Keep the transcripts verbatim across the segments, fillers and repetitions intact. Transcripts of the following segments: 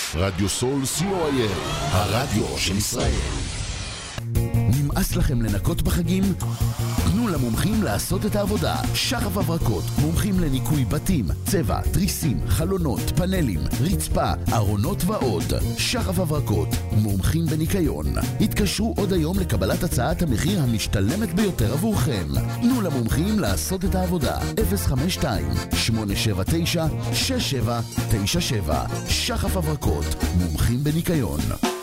רדיו סול סי או איי אל, הרדיו של ישראל. נמאס לכם לנקות בחגים? תנו למומחים לעשות את העבודה. שחף הברקות, מומחים לניקוי בתים, צבע, תריסים, חלונות, פאנלים, רצפה, ארונות ועוד. שחף הברקות, מומחים בניקיון. התקשרו עוד היום לקבלת הצעת המחיר המשתלמת ביותר עבורכם. תנו למומחים לעשות את העבודה. אפס חמש שתיים שמונה שבע תשע שש שבע תשע שבע. שחף הברקות, מומחים בניקיון.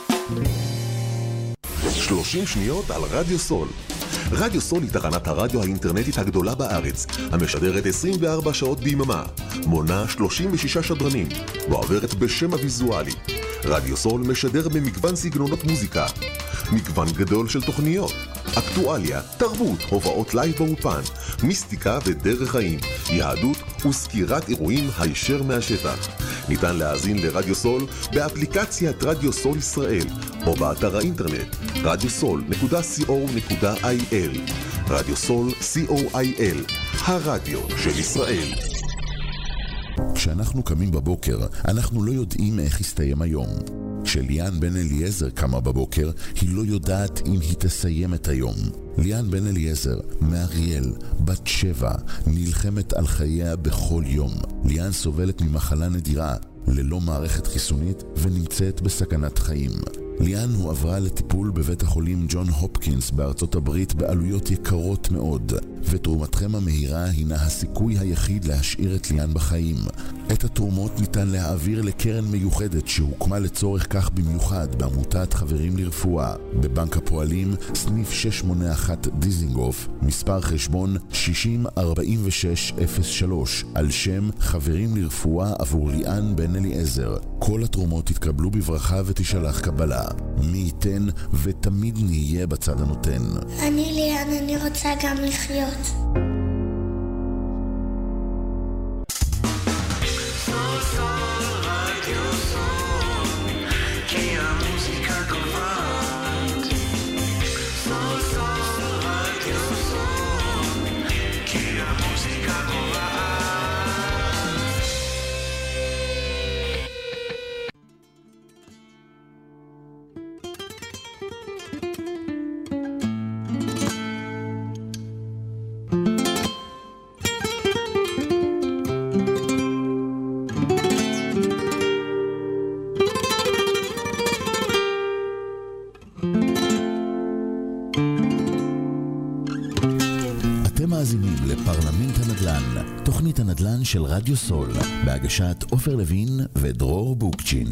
שלושים שניות על רדיו סול. רדיו סול היא תחנת הרדיו האינטרנטית הגדולה בארץ, המשדרת עשרים וארבע שעות ביממה, מונה שלושים ושישה שדרנים, ועוברת בשם הוויזואלי. רדיו סול משדר במגוון סגנונות מוזיקה, מגוון גדול של תוכניות, אקטואליה, תרבות, הובאות לייב באופן, מיסטיקה ודרך חיים, יהדות וסקירת אירועים הישר מהשטח. ניתן להאזין לרדיו סול באפליקציית רדיו סול ישראל, או באתר האינטרנט רדיו סול נקודה סי או נקודה איי אל. רדיו סול סי או איי אל, הרדיו של ישראל. כשאנחנו קמים בבוקר, אנחנו לא יודעים איך יסתיים היום. כשליאן בן אליעזר קמה בבוקר, היא לא יודעת אם היא תסיים את היום. ליאן בן אליעזר, מאריאל, בת שבע, נלחמת על חייה בכל יום. ליאן סובלת ממחלה נדירה, ללא מערכת חיסונית, ונמצאת בסכנת חיים. ליאן הועברה לטיפול בבית החולים ג'ון הופקינס בארצות הברית בעלויות יקרות מאוד, ותרומתכם המהירה הינה הסיכוי היחיד להשאיר את ליאן בחיים. את התרומות ניתן להעביר לקרן מיוחדת שהוקמה לצורך כך במיוחד בעמותת חברים לרפואה, בבנק הפועלים, סניף שש שמונה אחת דיזינגוף, מספר חשבון שישים ארבעים ושש אפס שלוש, על שם חברים לרפואה עבור ליאן בן אליעזר. כל התרומות יתקבלו בברכה ותשלח קבלה. מי ייתן ותמיד נהיה בצד הנותן. אני ליאן, אני רוצה גם לחיות. לפרלמנט הנדל"ן, תוכנית הנדל"ן של רדיו סול, בהגשת עופר לוין ודרור בוקצ'ין.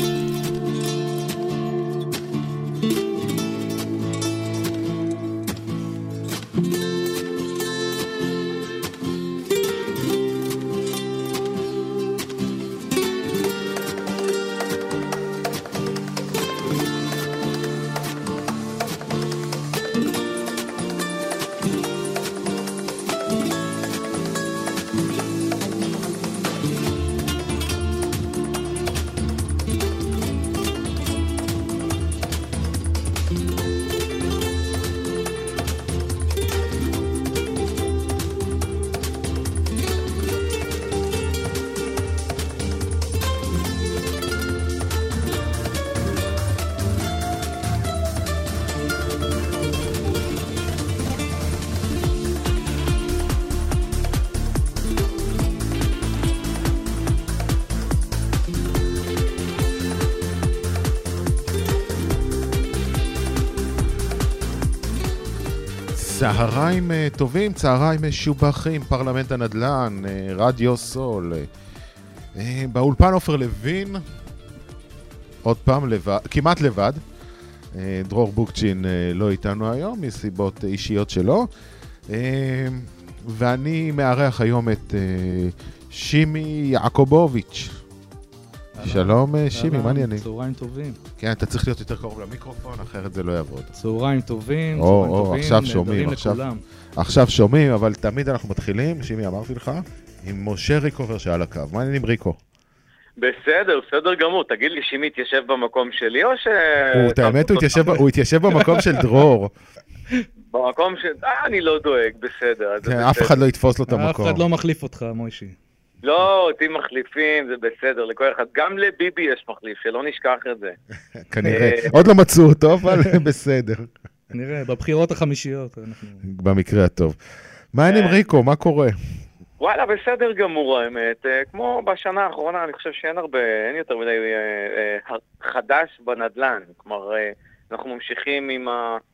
צהריים טובים, צהריים משובחים, פרלמנט הנדל"ן, רדיו סול. באולפן עופר לוין, עוד פעם לבד, כמעט לבד. דרור בוקצ'ין לא איתנו היום, מסיבות אישיות שלו. ואני מארח היום את שימי יעקובוביץ'. שלום שימי, מה העניינים? צהריים טובים. כן, אתה צריך להיות יותר קרוב למיקרופון, אחרת זה לא יעבוד. צהריים טובים, או, צהריים או, טובים, עכשיו שומעים, עכשיו, לכולם. עכשיו שומעים, אבל תמיד אנחנו מתחילים, שימי אמרתי לך, עם משה ריקובר שעל הקו. מה העניינים ריקו? בסדר, בסדר גמור. תגיד לי שימי התיישב במקום שלי או ש... הוא, האמת, הוא התיישב, הוא התיישב במקום של דרור. במקום ש... אה, אני לא דואג, בסדר. כן, אף אחד לא יתפוס לו את המקום. אף אחד לא מחליף אותך, מוישי. לא, אותי מחליפים, זה בסדר, לכל אחד. גם לביבי יש מחליף, שלא נשכח את זה. כנראה. עוד לא מצאו אותו, אבל בסדר. נראה, בבחירות החמישיות. במקרה הטוב. מה העניינים, ריקו? מה קורה? וואלה, בסדר גמור האמת. כמו בשנה האחרונה, אני חושב שאין הרבה, אין יותר מדי חדש בנדלן. כלומר, אנחנו ממשיכים עם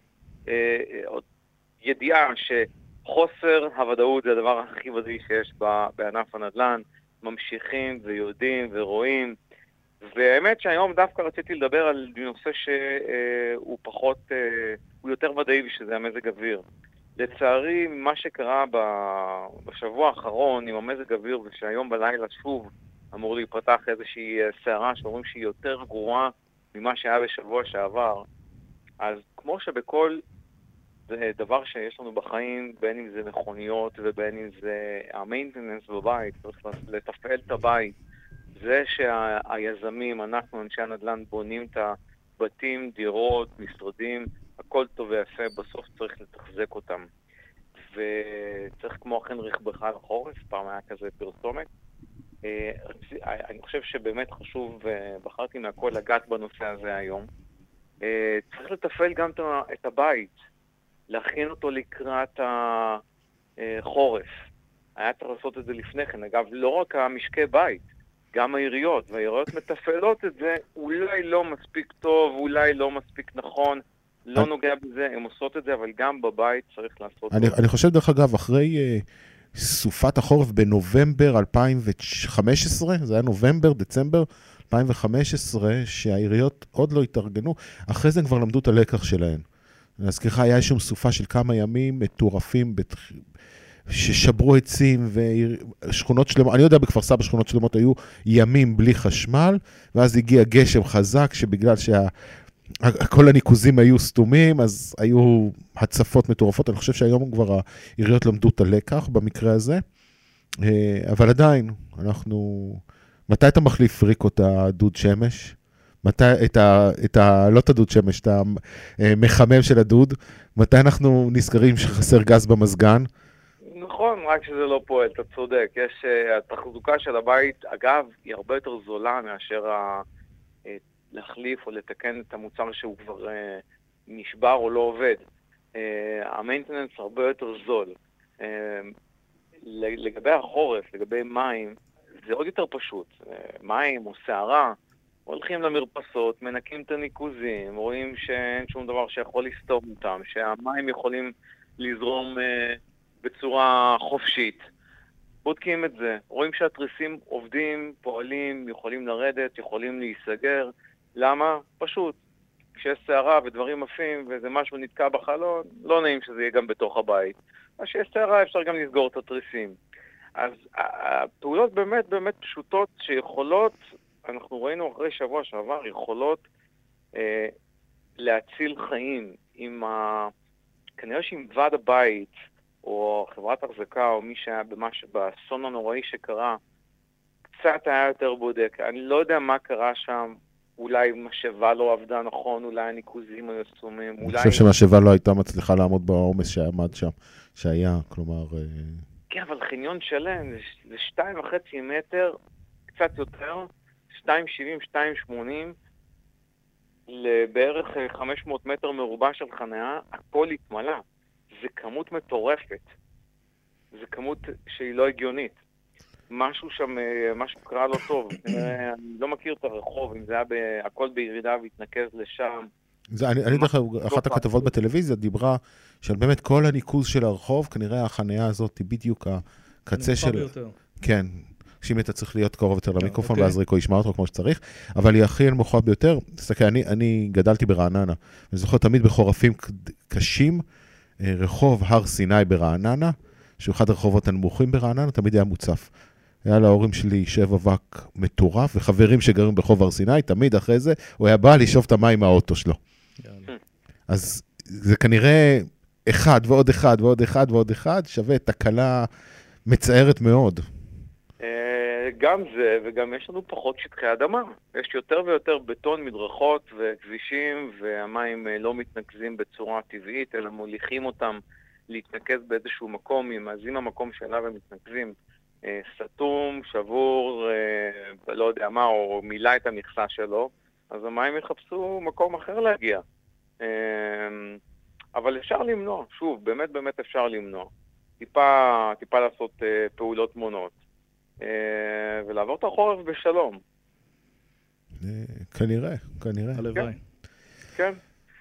הידיעה שחוסר הוודאות זה הדבר הכי ודאי שיש בענף הנדלן. ממשיכים ויודעים ורואים. והאמת שהיום דווקא רציתי לדבר על נושא שהוא פחות, הוא יותר ודאי שזה המזג אוויר. לצערי, מה שקרה בשבוע האחרון עם המזג אוויר, ושהיום בלילה שוב אמור להיפתח איזושהי סערה שאומרים שהיא יותר גרועה ממה שהיה בשבוע שעבר, אז כמו שבכל דבר שיש לנו בחיים, בין אם זה מכוניות ובין אם זה המיינטננס בבית, צריך לתפעל את הבית, זה שהיזמים, אנחנו אנשי הנדל"ן בונים את הבתים, דירות, משרדים, הכל טוב ויפה, בסוף צריך לתחזק אותם. וצריך כמו אכן רכבך לחורף, פעם היה כזה פרסומת. אני חושב שבאמת חשוב, בחרתי מהכל לגעת בנושא הזה היום. צריך לתפעל גם את הבית, להכין אותו לקראת החורף. היה צריך לעשות את זה לפני כן. אגב, לא רק המשקי בית, גם העיריות, והעיריות מתפעלות את זה, אולי לא מספיק טוב, אולי לא מספיק נכון, לא נוגע בזה, הם עושות את זה, אבל גם בבית צריך לעשות את זה. אני חושב דרך אגב, אחרי סופת החורף בנובמבר אלפיים וחמש עשרה, זה היה נובמבר, דצמבר אלפיים וחמש עשרה, שהעיריות עוד לא התארגנו, אחרי זה כבר למדו את הלקח שלהן. להזכירך, היה שום סופה של כמה ימים מטורפים, ששברו עצים ושכונות שלמות, אני יודע בכפר סבא שכונות שלמות היו ימים בלי חשמל, ואז הגיע גשם חזק, שבגלל שכל הניקוזים היו סתומים, אז היו הצפות מטורפות. אני חושב שהיום כבר העיריות למדו את הלקח במקרה הזה, אבל עדיין, אנחנו... מתי אתה מחליף ריקו את הדוד שמש? מתי, את ה, את ה, לא את הדוד שמש, את המחמם של הדוד? מתי אנחנו נזכרים שחסר גז במזגן? נכון, רק שזה לא פועל, אתה צודק. יש, התחזוקה של הבית, אגב, היא הרבה יותר זולה מאשר ה, להחליף או לתקן את המוצר שהוא כבר נשבר או לא עובד. המיינטננס הרבה יותר זול. לגבי החורף, לגבי מים, זה עוד יותר פשוט. מים או שערה, הולכים למרפסות, מנקים את הניקוזים, רואים שאין שום דבר שיכול לסתום אותם, שהמים יכולים לזרום בצורה חופשית. בודקים את זה, רואים שהתריסים עובדים, פועלים, יכולים לרדת, יכולים להיסגר. למה? פשוט. כשיש שערה ודברים עפים וזה משהו נתקע בחלון, לא נעים שזה יהיה גם בתוך הבית. אז כשיש שערה אפשר גם לסגור את התריסים. אז הפעולות באמת באמת פשוטות שיכולות, אנחנו ראינו אחרי שבוע שעבר, יכולות אה, להציל חיים עם ה... כנראה שעם ועד הבית, או חברת החזקה, או מי שהיה במש... באסון הנוראי שקרה, קצת היה יותר בודק. אני לא יודע מה קרה שם, אולי משאבה לא עבדה נכון, אולי הניקוזים היו סתומים, אולי... אני חושב שמשאבה לא הייתה מצליחה לעמוד בעומס שעמד שם, שהיה, כלומר... כן, אבל חניון שלם, זה שתיים וחצי מטר, קצת יותר, שתיים שבעים, שתיים שמונים, לבערך חמש מאות מטר מרובע של חניה, הכל התמלא. זה כמות מטורפת. זה כמות שהיא לא הגיונית. משהו שם, משהו קרה לא טוב. אני לא מכיר את הרחוב, אם זה היה הכל בירידה והתנקז לשם. זה, אני, אני דרך אחת הכתבות בטלוויזיה דיברה של באמת כל הניקוז של הרחוב, כנראה החניה הזאת היא בדיוק הקצה של... ביותר. כן, שאם אתה צריך להיות קרוב יותר למיקרופון, ואז ריקו ישמע אותו כמו שצריך, אבל היא הכי נמוכה ביותר. תסתכל, אני, אני גדלתי ברעננה, אני זוכר תמיד בחורפים קשים, רחוב הר סיני ברעננה, שהוא אחד הרחובות הנמוכים ברעננה, תמיד היה מוצף. היה להורים שלי שב אבק מטורף, וחברים שגרים ברחוב הר סיני, תמיד אחרי זה, הוא היה בא לשאוב את המים מהאוטו שלו. אז זה כנראה אחד ועוד אחד ועוד אחד ועוד אחד, שווה תקלה מצערת מאוד. גם זה, וגם יש לנו פחות שטחי אדמה. יש יותר ויותר בטון, מדרכות וכבישים, והמים לא מתנקזים בצורה טבעית, אלא מוליכים אותם להתנקז באיזשהו מקום, אז אם המקום שאליו הם מתנקזים סתום, שבור, לא יודע מה, או מילא את המכסה שלו, אז המים יחפשו מקום אחר להגיע. אבל אפשר למנוע, שוב, באמת באמת אפשר למנוע. טיפה, טיפה לעשות פעולות מונות, ולעבור את החורף בשלום. כנראה, כנראה. הלוואי. כן.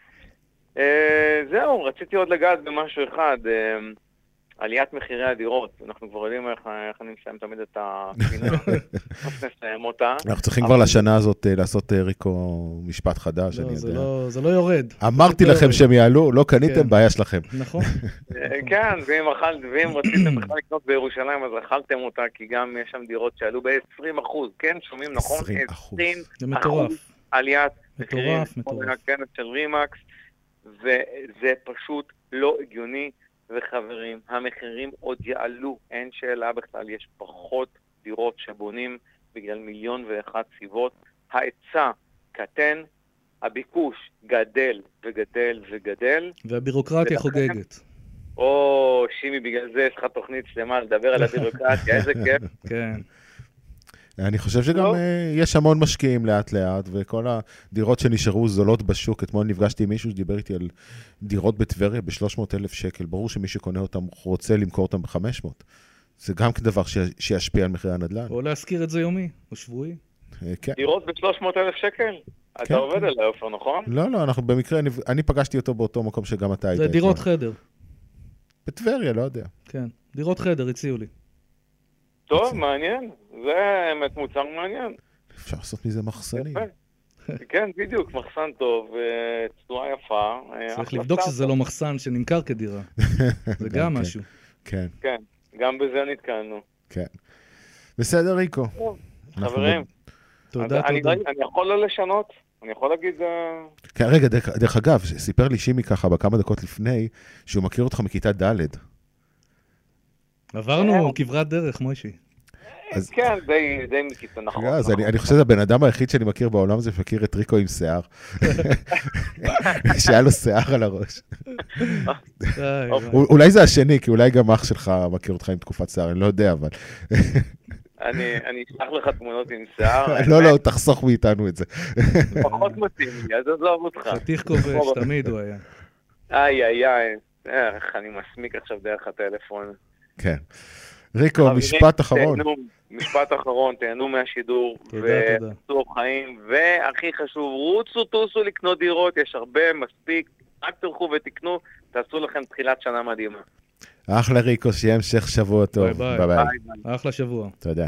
זהו, רציתי עוד לגעת במשהו אחד. עליית מחירי הדירות, אנחנו כבר יודעים איך, איך אני מסיים תמיד את הפינה, נסיים אותה. אנחנו צריכים כבר לשנה הזאת לעשות, ריקו, משפט חדש, אני יודע. לא, זה לא יורד. אמרתי לכם שהם יעלו, לא קניתם, בעיה שלכם. נכון. כן, ואם רציתם בכלל לקנות בירושלים, אז אכלתם אותה, כי גם יש שם דירות שעלו ב-עשרים אחוז, כן, שומעים נכון? עשרים אחוז. זה מטורף. עליית מחירים, מטורף, מטורף. הכנס של רימקס, וזה פשוט לא הגיוני. וחברים, המחירים עוד יעלו, אין שאלה בכלל, יש פחות דירות שבונים בגלל מיליון ואחת סיבות. ההיצע קטן, הביקוש גדל וגדל וגדל. והבירוקרטיה חוגגת. או, שימי, בגלל זה יש לך תוכנית שלמה לדבר על הבירוקרטיה, איזה כיף. כן. אני חושב שגם יש המון משקיעים לאט לאט, וכל הדירות שנשארו זולות בשוק, אתמול נפגשתי עם מישהו שדיבר איתי על דירות בטבריה ב-שלוש מאות אלף שקל, ברור שמי שקונה אותם רוצה למכור אותם ב-חמש מאות. זה גם דבר שישפיע על מחירי הנדל"ן. או להזכיר את זה יומי, או שבועי. דירות ב-שלוש מאות אלף שקל? אתה עובד עליה, אופר, נכון? לא, לא, אנחנו במקרה, אני פגשתי אותו באותו מקום שגם אתה היית. זה דירות חדר. בטבריה, לא יודע. כן, דירות חדר הציעו לי. טוב, מעניין. זה באמת מוצר מעניין. אפשר לעשות מזה מחסנים. כן, בדיוק, מחסן טוב, צורה יפה. צריך לבדוק שזה לא מחסן שנמכר כדירה. זה גם משהו. כן. כן, גם בזה נתקענו. כן. בסדר, ריקו. חברים. תודה, תודה. אני יכול לא לשנות? אני יכול להגיד... כן, רגע, דרך אגב, סיפר לי שימי ככה בכמה דקות לפני, שהוא מכיר אותך מכיתה ד'. עברנו כברת דרך, מוישי. כן, די מכיתה, נכון. אז אני חושב שזה הבן אדם היחיד שאני מכיר בעולם הזה, שמכיר את ריקו עם שיער. שהיה לו שיער על הראש. אולי זה השני, כי אולי גם אח שלך מכיר אותך עם תקופת שיער, אני לא יודע, אבל... אני אשלח לך תמונות עם שיער. לא, לא, תחסוך מאיתנו את זה. פחות מתאים לי, אז עזוב אותך. חתיך כובש, תמיד הוא היה. איי, איי, איי, איך אני מסמיק עכשיו דרך הטלפון. כן. ריקו, משפט אחרון. משפט אחרון, תהנו מהשידור. תודה, תודה. ותעשו חיים, והכי חשוב, רוצו, תעשו לקנות דירות, יש הרבה, מספיק, רק תלכו ותקנו, תעשו לכם תחילת שנה מדהימה. אחלה ריקו, שיהיה המשך שבוע טוב. ביי ביי. ביי, ביי. אחלה שבוע. תודה.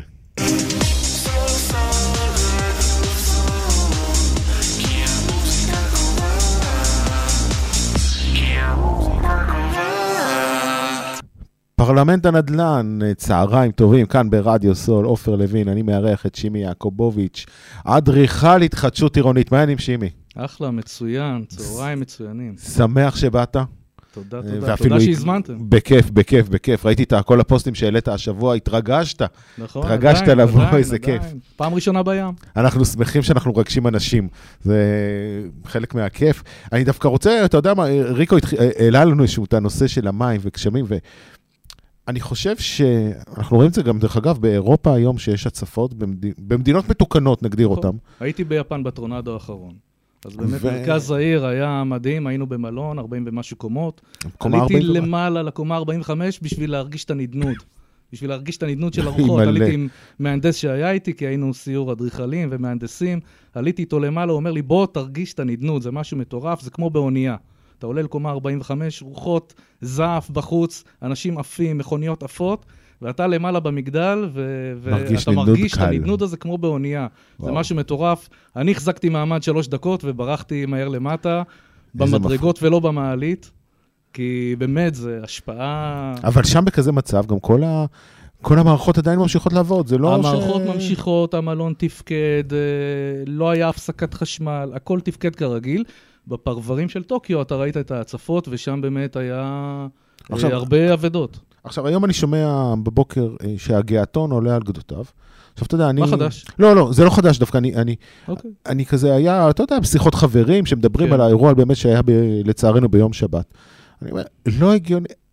פרלמנט הנדל"ן, צהריים טובים, כאן ברדיו סול, אופר לוין, אני מארח את שימי יעקובוביץ', אדריכל התחדשות עירונית. מה העניינים, שימי? אחלה, מצוין, צהריים מצוינים. שמח שבאת. תודה, תודה, תודה שהזמנתם. בכיף, בכיף, בכיף. ראיתי את כל הפוסטים שהעלית השבוע, התרגשת. נכון, התרגשת לבוא, איזה כיף. פעם ראשונה בים. אנחנו שמחים שאנחנו רגשים אנשים. זה חלק מהכיף. אני דווקא רוצה, אתה יודע מה, ריקו העלה לנו איזשהו את הנושא של המים וגשמים, ואני חושב שאנחנו רואים את זה גם, דרך אגב, באירופה היום שיש הצפות, במדינות מתוקנות, נגדיר אותם. הייתי ביפן בטורנדו האחרון. אז באמת ו... מרכז העיר היה מדהים, היינו במלון, ארבעים ומשהו קומות. עליתי למעלה לקומה ארבעים וחמש בשביל להרגיש את הנדנות. בשביל להרגיש את הנדנות של הרוחות. עליתי עם מהנדס שהיה איתי, כי היינו סיור אדריכלים ומהנדסים. עליתי איתו למעלה, הוא אומר לי, בוא תרגיש את הנדנות, זה משהו מטורף, זה כמו באונייה. אתה עולה לקומה ארבעים וחמש, רוחות, זעף בחוץ, אנשים עפים, מכוניות עפות, ואתה למעלה במגדל, ו- ואתה מרגיש את הנדנות הזה כמו באונייה. וואו. זה משהו מטורף. אני החזקתי מעמד שלוש דקות, וברחתי מהר למטה, במדרגות ולא במעלית, כי באמת זה השפעה... אבל שם בכזה מצב, גם כל ה... כל המערכות עדיין ממשיכות לעבוד, זה לא המערכות ש... ממשיכות, המלון תפקד, לא היה הפסקת חשמל, הכל תפקד כרגיל. בפרברים של טוקיו אתה ראית את ההצפות, ושם באמת היה עכשיו, הרבה עבדות. עכשיו, היום אני שומע בבוקר שהגעתון עולה על גדותיו. עכשיו, אתה יודע, אני... מה חדש? לא, לא, זה לא חדש דווקא, אני, אני, אוקיי. אני כזה היה, אתה יודע, פסיכות חברים שמדברים כן. על האירוע באמת שהיה ב, לצערנו ביום שבת. אני אומר, לא הגיוני,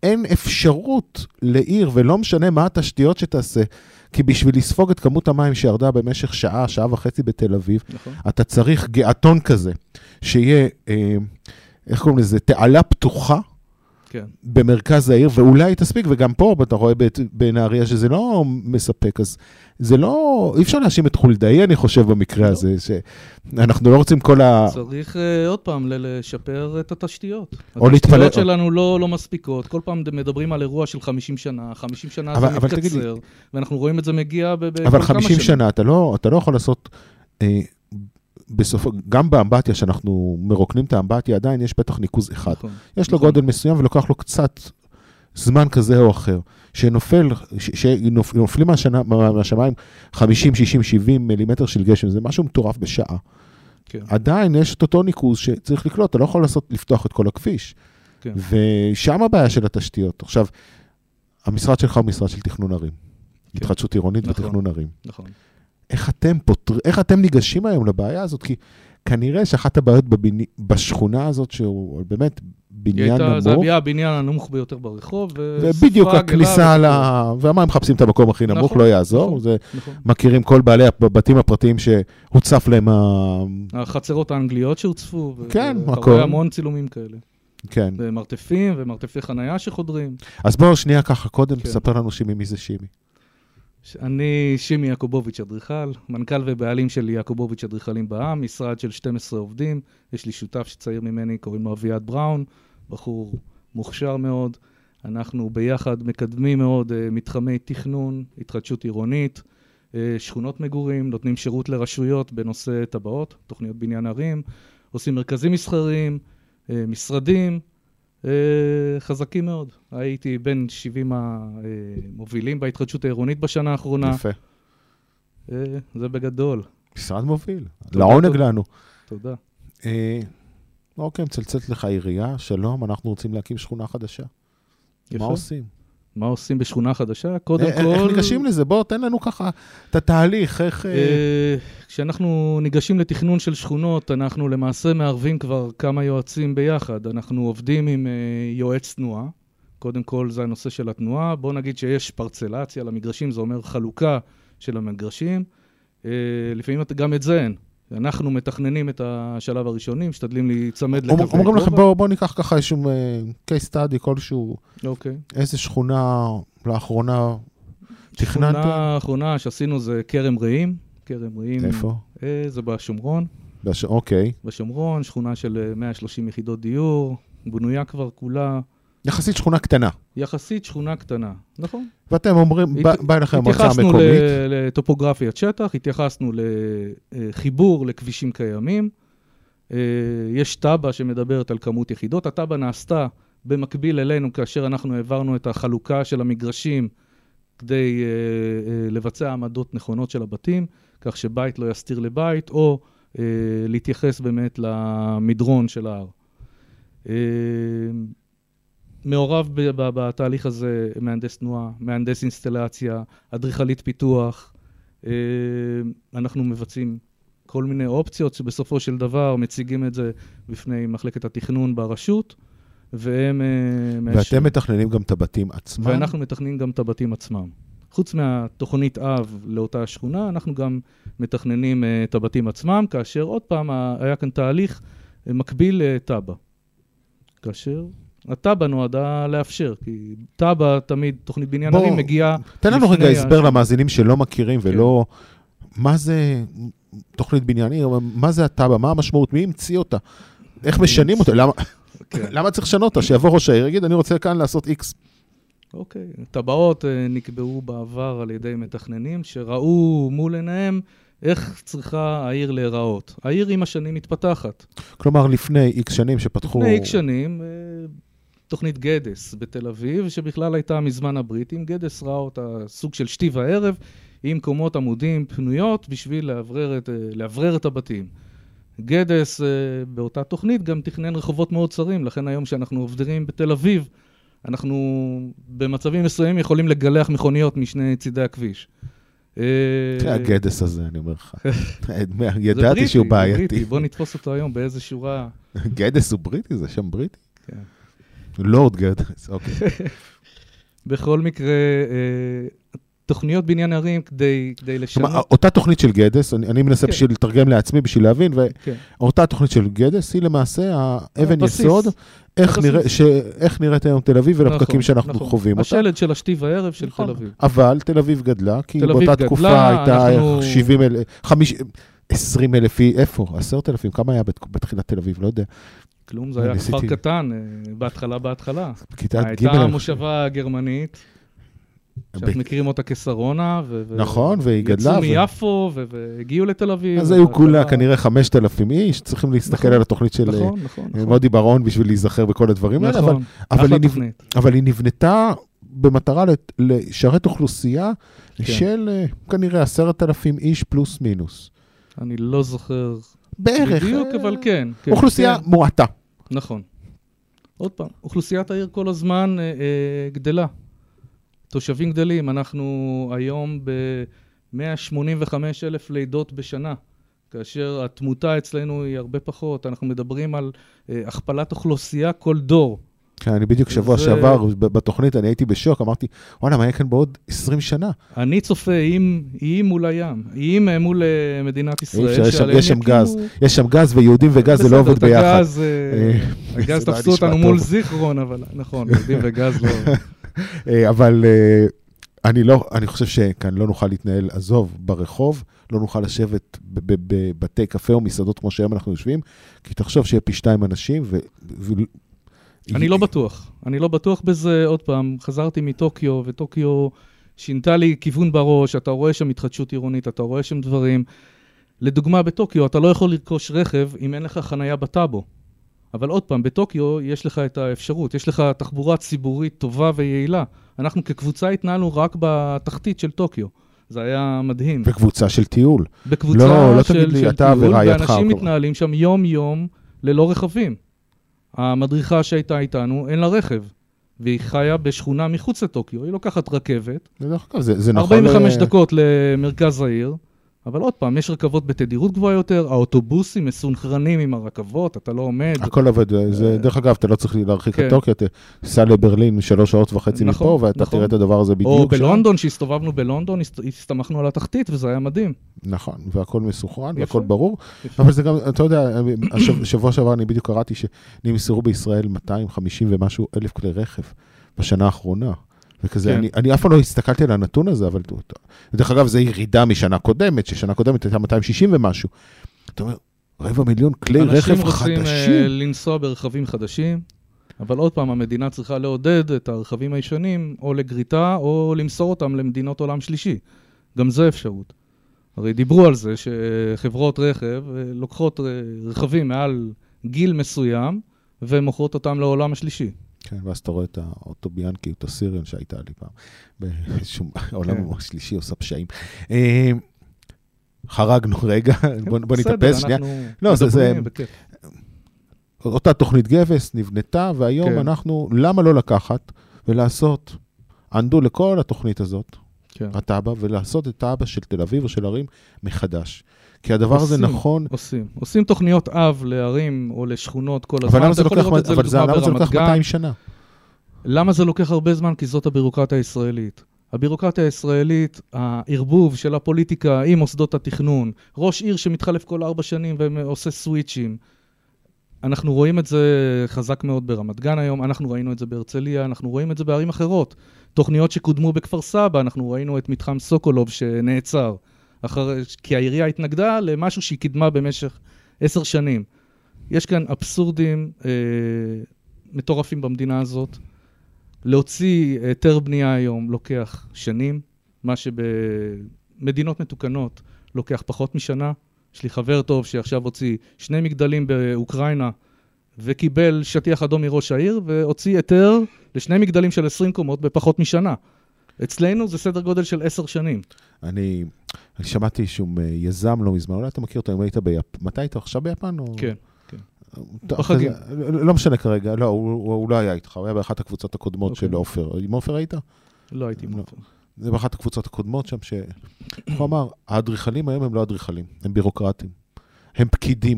אין אפשרות לעיר, ולא משנה מה התשתיות שתעשה, כי בשביל לספוג את כמות המים שירדה במשך שעה, שעה וחצי בתל אביב, נכון. אתה צריך גאטון כזה, שיהיה, אה, איך קוראים לזה, תעלה פתוחה, כן. במרכז העיר, ואולי תספיק, וגם פה אתה רואה בנהריה שזה לא מספק, אז זה לא, אי אפשר להאשים את חולדאי, אני חושב במקרה לא. הזה, שאנחנו לא רוצים כל ה... צריך uh, עוד פעם לשפר את התשתיות. או להתפלל... התשתיות שלנו לא, לא מספיקות, כל פעם מדברים על אירוע של חמישים שנה, חמישים שנה אבל, זה אבל מתקצר, תגיד... ואנחנו רואים את זה מגיע ב- ב- אבל חמישים שנה, אתה לא, אתה לא יכול לעשות... אה, בסוף, גם באמבטיה, שאנחנו מרוקנים את האמבטיה, עדיין יש בטח ניקוז אחד. נכון, יש לו נכון. גודל מסוים, ולוקח לו קצת זמן כזה או אחר, שנופל, שנופלים מהשנה, מהשמיים חמישים, שישים, שבעים מילימטר של גשם, זה משהו מטורף בשעה. כן. עדיין יש את אותו ניקוז שצריך לקלוט, אתה לא יכול לעשות, לפתוח את כל הכביש. כן. ושם הבעיה של התשתיות. עכשיו, המשרד שלך הוא משרד של תכנון ערים. כן. התחדשות עירונית נכון. ותכנון ערים. נכון. איך אתם פותר... איך אתם ניגשים היום לבעיה הזאת? כי כנראה שאחת הבעיות בבני... בשכונה הזאת, שהוא באמת בניין נמוך. זה היה הבניין הנמוך ביותר ברחוב. ובדיוק הכניסה ל... ומה הם מחפשים את המקום הכי נמוך, נכון, לא יעזור. נכון, זה נכון. מכירים כל בעלי הבתים הפרטיים שהוצף להם ה... החצרות האנגליות שהוצפו. כן, הכל. אתה רואה המון צילומים כאלה. כן. ומרתפים ומרתפי חנייה שחודרים. אז בואו שנייה ככה, קודם כן. תספר לנו שימי, מי זה שימי? אני שימי יעקובוביץ' אדריכל, מנכ"ל ובעלים של יעקובוביץ' אדריכלים בע"מ, משרד של שנים עשר עובדים, יש לי שותף שצעיר ממני, קוראים לו אביעד בראון, בחור מוכשר מאוד, אנחנו ביחד מקדמים מאוד מתחמי תכנון, התחדשות עירונית, שכונות מגורים, נותנים שירות לרשויות בנושא טבעות, תוכניות בניין ערים, עושים מרכזים מסחריים, משרדים, חזקים מאוד. הייתי בין שבעים המובילים בהתחדשות העירונית בשנה האחרונה. יפה. זה בגדול. משרד מוביל. לעונג לנו. תודה. אוקיי, מצלצלת לך עירייה, שלום, אנחנו רוצים להקים שכונה חדשה. מה עושים? מה עושים בשכונה חדשה? קודם כל... איך ניגשים לזה? בוא, תן לנו ככה את התהליך, איך... כשאנחנו ניגשים לתכנון של שכונות, אנחנו למעשה מערבים כבר כמה יועצים ביחד. אנחנו עובדים עם יועץ תנועה. קודם כל זה הנושא של התנועה. בוא נגיד שיש פרצלציה למגרשים, זה אומר חלוקה של המגרשים. לפעמים גם את זה אין. אנחנו מתכננים את השלב הראשוני, משתדלים להיצמד לקווי גובה. אומרים לכם, בואו ניקח ככה איזשהו case study כלשהו. אוקיי. איזה שכונה לאחרונה תכננתם? שכונה האחרונה שעשינו זה כרם רעים. כרם רעים. איפה? זה בשומרון. אוקיי. בשומרון, שכונה של מאה ושלושים יחידות דיור, בנויה כבר כולה. יחסית שכונה קטנה. יחסית שכונה קטנה, נכון. ואתם אומרים, בא לכם מועצה מקומית. התייחסנו לטופוגרפיית שטח, התייחסנו לחיבור לכבישים קיימים. יש טאבה שמדברת על כמות יחידות. הטאבה נעשתה במקביל אלינו, כאשר אנחנו העברנו את החלוקה של המגרשים, כדי לבצע עמדות נכונות של הבתים, כך שבית לא יסתיר לבית, או להתייחס באמת למדרון של ההר. מעורב בתהליך הזה מהנדס תנועה, מהנדס אינסטלציה, אדריכלית פיתוח. אנחנו מבצעים כל מיני אופציות שבסופו של דבר מציגים את זה בפני מחלקת התכנון ברשות, והם... ואתם מתכננים גם את הבתים עצמם? ואנחנו מתכננים גם את הבתים עצמם. חוץ מהתוכנית אב לאותה שכונה, אנחנו גם מתכננים את הבתים עצמם, כאשר עוד פעם היה כאן תהליך מקביל לטאבה. כאשר... הטאבה נועדה לאפשר, כי טאבה תמיד, תוכנית בניין ערים, מגיעה... תן לנו רגע הסבר למאזינים שלא מכירים ולא... מה זה תוכנית בניין עיר? מה זה הטאבה? מה המשמעות? מי המציא אותה? איך משנים אותה? למה צריך לשנות אותה? שיבוא ראש העיר, יגיד, אני רוצה כאן לעשות איקס. אוקיי. טבעות נקבעו בעבר על ידי מתכננים, שראו מול עיניהם איך צריכה העיר להיראות. העיר עם השנים מתפתחת. כלומר, לפני איקס שנים שפתחו... לפני איקס שנים... תוכנית גדס בתל אביב, שבכלל הייתה מזמן הבריטים. גדס ראה אותה סוג של שתי וערב, עם קומות עמודים פנויות, בשביל להברר את, להברר את הבתים. גדס באותה תוכנית גם תכנן רחובות מאוד צרים, לכן היום שאנחנו עובדים בתל אביב, אנחנו במצבים מסוימים יכולים לגלח מכוניות משני צידי הכביש. הגדס הזה, אני אומר לך. ידעתי שהוא בעייתי. בוא נתפוס אותו היום באיזה שורה. גדס הוא בריטי, זה שם בריטי? כן. לורד גדס, אוקיי. בכל מקרה, תוכניות בניין ערים כדי, כדי לשנות... אותה תוכנית של גדס, אני, אני מנסה בשביל לתרגם לעצמי, בשביל להבין, ואותה תוכנית של גדס היא למעשה האבן יסוד, איך, נראה, ש... איך נראית היום תל אביב ולפקקים נכון, שאנחנו נכון. חווים אותה. השלד של השתי הערב של נכון. תל אביב. אבל תל אביב גדלה, כי באותה גדלה, תקופה הייתה אנחנו... שבעים אלף, חמישים, עשרים אלף, איפה? עשרת אלפים, כמה היה בתחילת תל אביב? לא יודע. כלום, זה היה כפר קטן, בהתחלה, בהתחלה. הייתה המושבה הגרמנית, שאנחנו מכירים אותה כסרונה, נכון, והיא גדלה. יצאו מיפו, והגיעו לתל אביב. אז היו כולה כנראה חמשת אלפים איש, צריכים להסתכל על התוכנית של מודי ברון, בשביל להיזכר בכל הדברים האלה, אבל היא נבנתה במטרה לשרת אוכלוסייה של כנראה עשרת אלפים איש פלוס מינוס. אני לא זוכר בערך. בדיוק, אבל כן. אוכלוסייה מועטה. נכון. עוד פעם, אוכלוסיית העיר כל הזמן גדלה. תושבים גדלים, אנחנו היום ב-מאה שמונים וחמישה אלף לידות בשנה, כאשר התמותה אצלנו היא הרבה פחות, אנחנו מדברים על אה, הכפלת אוכלוסייה כל דור. כן, אני בדיוק שבוע זה... שעבר בתוכנית, אני הייתי בשוק, אמרתי, וואלה, מה יהיה כאן בעוד עשרים שנה? אני צופה, אם, אם מול הים, אם מול uh, מדינת ישראל, יש, יש שם גז, יש שם גז ויהודים וגז זה לא עובד ביחד. הגז, הגז תפסו אותנו מול זיכרון, אבל נכון, יהודים וגז לא... אבל אני לא, אני חושב שכאן לא נוכל להתנהל, עזוב, ברחוב, לא נוכל לשבת בבתי קפה או מסעדות כמו שהיום אנחנו יושבים, כי תחשוב שיהיה פי שתיים אנשים ו... אני לא בטוח, אני לא בטוח בזה, עוד פעם, חזרתי מטוקיו, וטוקיו שינתה לי כיוון בראש, אתה רואה שם התחדשות עירונית, אתה רואה שם דברים. לדוגמה, בטוקיו, אתה לא יכול לרכוש רכב אם אין לך חנייה בטאבו. אבל עוד פעם, בטוקיו יש לך את האפשרות, יש לך תחבורה ציבורית טובה ויעילה. אנחנו כקבוצה התנהלנו רק בתחתית של טוקיו. זה היה מדהים. בקבוצה של טיול. בקבוצה לא, לא של, של, של אתה טיול, ורעייתך. ואנשים מתנהלים שם יום-יום ללא רכבים. המדריכה שהייתה איתנו, אין לה רכב. והיא חיה בשכונה מחוץ לטוקיו. היא לוקחת רכבת. זה, זה נכון. ארבעים וחמש דקות למרכז העיר. אבל עוד פעם, יש רכבות בתדירות גבוהה יותר, האוטובוסים מסונכרנים עם הרכבות, אתה לא עומד. הכל עובד, זה, דרך אגב, אתה לא צריך להרחיק את טוקיו, אתה סע לברלין שלוש שעות וחצי מפה, ואתה תראה את הדבר הזה בדיוק. או בלונדון, שהסתובבנו בלונדון, הסתמכנו על התחתית, וזה היה מדהים. נכון, והכל מסוכרן, והכל ברור. אבל זה גם, אתה יודע, שבוע שעבר אני בדיוק קראתי שנמסרו בישראל מאתיים וחמישים ומשהו אלף כלי רכב בשנה האחרונה. וכזה, כן. אני, אני אף פעם לא הסתכלתי על הנתון הזה, אבל דרך אגב, זה ירידה משנה קודמת, ששנה קודמת הייתה מאתיים ושישים ומשהו. אתה אומר, רבע מיליון כלי רכב חדשים. אנשים רוצים uh, לנסוע ברכבים חדשים, אבל עוד פעם, המדינה צריכה לעודד את הרכבים הישנים, או לגריטה, או למסור אותם למדינות עולם שלישי. גם זה אפשרות. הרי דיברו על זה שחברות רכב לוקחות רכבים מעל גיל מסוים, ומוכרות אותם לעולם השלישי. כן, ואז אתה רואה את האוטוביאנקי, את הסיריון שהייתה לי פעם, באיזשהו עולם השלישי עושה פשעים. חרגנו רגע, בוא נתאפס שנייה. לא, זה... אותה תוכנית גבס נבנתה, והיום אנחנו, למה לא לקחת ולעשות, ענדו לכל התוכנית הזאת, הטאבה, ולעשות את הטאבה של תל אביב או של ערים מחדש. כי הדבר הזה נכון... עושים, עושים תוכניות אב לערים או לשכונות כל הזמן. אבל למה זה לוקח מאתיים שנה? למה זה לוקח הרבה זמן? כי זאת הבירוקרטיה הישראלית. הבירוקרטיה הישראלית, הערבוב של הפוליטיקה עם מוסדות התכנון, ראש עיר שמתחלף כל ארבע שנים ועושה סוויצ'ים. אנחנו רואים את זה חזק מאוד ברמת גן היום, אנחנו ראינו את זה בהרצליה, אנחנו רואים את זה בערים אחרות. תוכניות שקודמו בכפר סבא, אנחנו ראינו את מתחם סוקולוב שנעצר. אחרי, כי העירייה התנגדה למשהו שהיא קידמה במשך עשר שנים. יש כאן אבסורדים אה, מטורפים במדינה הזאת. להוציא היתר בנייה היום לוקח שנים, מה שבמדינות מתוקנות לוקח פחות משנה. יש לי חבר טוב שעכשיו הוציא שני מגדלים באוקראינה, וקיבל שטיח אדום מראש העיר, והוציא היתר לשני מגדלים של עשרים קומות בפחות משנה. אצלנו זה סדר גודל של עשר שנים. אני, אני שמעתי שום יזם לא מזמן, אולי אתה מכיר אותו, אם היית ביפן, מתי היית עכשיו ביפן? או... כן, כן. בחגים. לא, לא משנה כרגע, לא, הוא, הוא לא היה איתך, הוא היה באחת הקבוצות הקודמות של אופר. עם אופר היית? לא הייתי עם אופר. זה באחת הקבוצות הקודמות שם, שהוא אמר, האדריכלים היום הם לא אדריכלים, הם בירוקרטים, הם פקידים.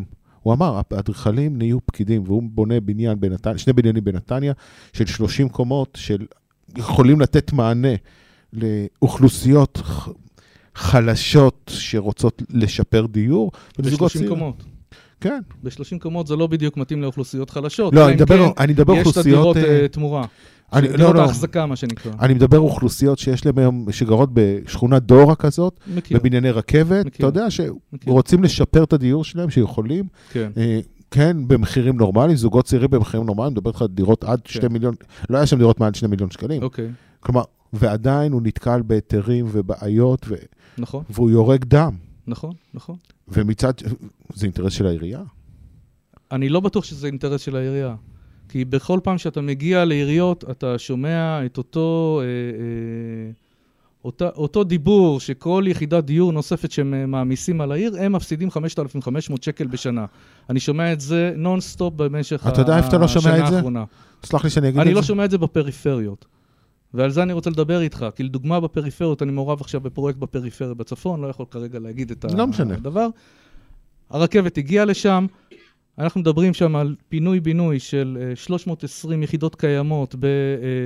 הוא אמר, האדריכלים נהיו פקידים, והוא בונה בניין בנתניה, שני בניינים בנתניה, של שלושים קומות, של יכולים לתת מענה לאוכלוסיות חלשות שרוצות לשפר דיור. ב-שלושים קומות. כן. ב-שלושים קומות זה לא בדיוק מתאים לאוכלוסיות חלשות. לא, אני מדבר, אני מדבר יש אוכלוסיות... יש את הדירות תמורה. אני, דירות לא, ההחזקה, מה שנקרא. אני מדבר אוכלוסיות שיש להם היום, שגרות בשכונת דורה כזאת, מכיר. בבנייני רכבת. מכיר. אתה יודע שרוצים לשפר את הדיור שלהם, שיכולים. כן. כן, במחירים נורמליים, זוגות צעירים במחירים נורמליים, מדבר לך דירות עד שני מיליון, לא היה שם דירות מעל שני מיליון שקלים. אוקיי. כלומר, ועדיין הוא נתקל בהיתרים ובעיות, ו... נכון. והוא יורק דם. נכון, נכון. ומצד, זה אינטרס של העירייה? אני לא בטוח שזה אינטרס של העירייה. כי בכל פעם שאתה מגיע לעיריות, אתה שומע את אותו, אה, אה, אותה, אותו דיבור שכל יחידת דיור נוספת שמעמיסים על העיר, הם מפסידים חמשת אלפים וחמש מאות שקל בשנה. אני שומע את זה נון-סטופ במשך השנה האחרונה. אתה יודע איפה אתה לא שומע את זה? סלח לי שאני אגיד את זה. אני לא שומע את זה בפריפריות. ועל זה אני רוצה לדבר איתך, כי לדוגמה בפריפריות, אני מעורב עכשיו בפרויקט בפריפריה בצפון, לא יכול כרגע להגיד את לא משנה. הדבר. הרכבת הגיעה לשם, אנחנו מדברים שם על פינוי-בינוי של שלוש מאות ועשרים יחידות קיימות ב,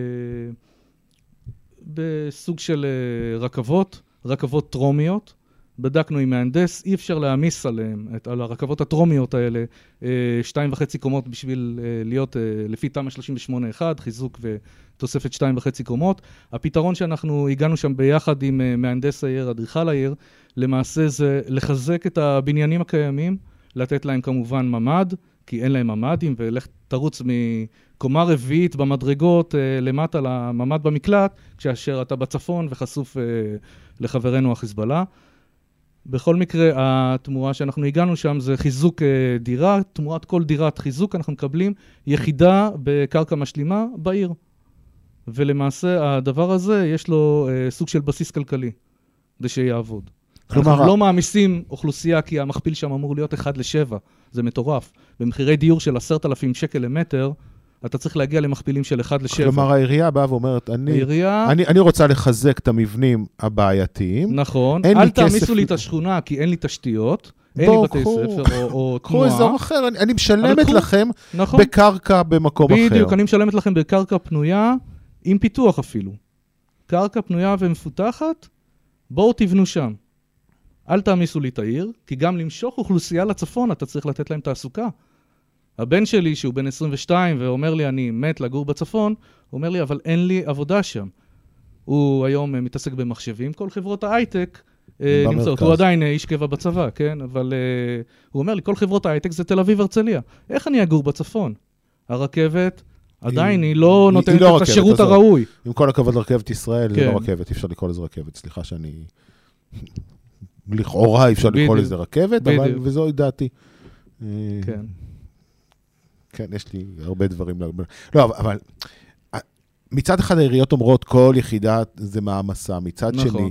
בסוג של רכבות, רכבות טרומיות. בדקנו עם מהנדס, אי אפשר להעמיס עליהם, על הרכבות הטרומיות האלה, שתיים וחצי קומות בשביל להיות לפי תמ"א שלושים ושמונה אחד, חיזוק ותוספת שתיים וחצי קומות. הפתרון שאנחנו הגענו שם ביחד עם מהנדס העיר, אדריכל העיר, למעשה זה לחזק את הבניינים הקיימים, לתת להם כמובן ממד, כי אין להם ממדים, ולך תרוץ מקומה רביעית במדרגות למטה לממד במקלט, כשאשר אתה בצפון וחשוף לחברנו החיזבאללה. בכל מקרה, התמורה שאנחנו הגענו שם זה חיזוק דירה, תמורת כל דירת חיזוק אנחנו מקבלים יחידה בקרקע משלימה בעיר. ולמעשה הדבר הזה יש לו סוג של בסיס כלכלי, כדי שיעבוד. כלומר, אנחנו לא מעמיסים אוכלוסייה, כי המכפיל שם אמור להיות אחד לשבע. זה מטורף. במחירי דיור של עשרת אלפים שקל למטר, אתה צריך להגיע למכפילים של אחד לשבע. כלומר, העירייה באה ואומרת, אני, העירייה... אני, אני רוצה לחזק את המבנים הבעייתיים. נכון. אל תעמיסו לי את השכונה, כי אין לי תשתיות, אין לי בתי ספר או, או תנועה. קחו אזור אחר, אני, אני משלמת קחו, לכם נכון. בקרקע במקום בדיוק, אחר. בדיוק, אני משלמת לכם בקרקע פנויה, עם פיתוח אפילו. קרקע פנויה ומפותחת, בואו תבנו שם. אל תעמיסו לי את העיר, כי גם למשוך אוכלוסייה לצפון, אתה צריך לתת להם תעסוקה. הבן שלי, שהוא בן עשרים ושתיים, ואומר לי, אני מת לגור בצפון, הוא אומר לי, אבל אין לי עבודה שם. הוא היום מתעסק במחשבים, כל חברות ההייטק נמצאות. הוא עדיין איש קבע בצבא, כן? אבל הוא אומר לי, כל חברות ההייטק זה תל אביב הרצליה. איך אני אגור בצפון? הרכבת עדיין היא לא נותנת את השירות הראוי. עם כל הכבוד לרכבת ישראל, זה לא רכבת, אי אפשר לקרוא לזה רכבת. סליחה שאני... לכאורה אפשר לקרוא לזה רכבת, אבל וזו דעתי. כן. כן, יש לי הרבה דברים. לא, אבל מצד אחד העיריות אומרות, כל יחידה זה מעמסה, מצד שני,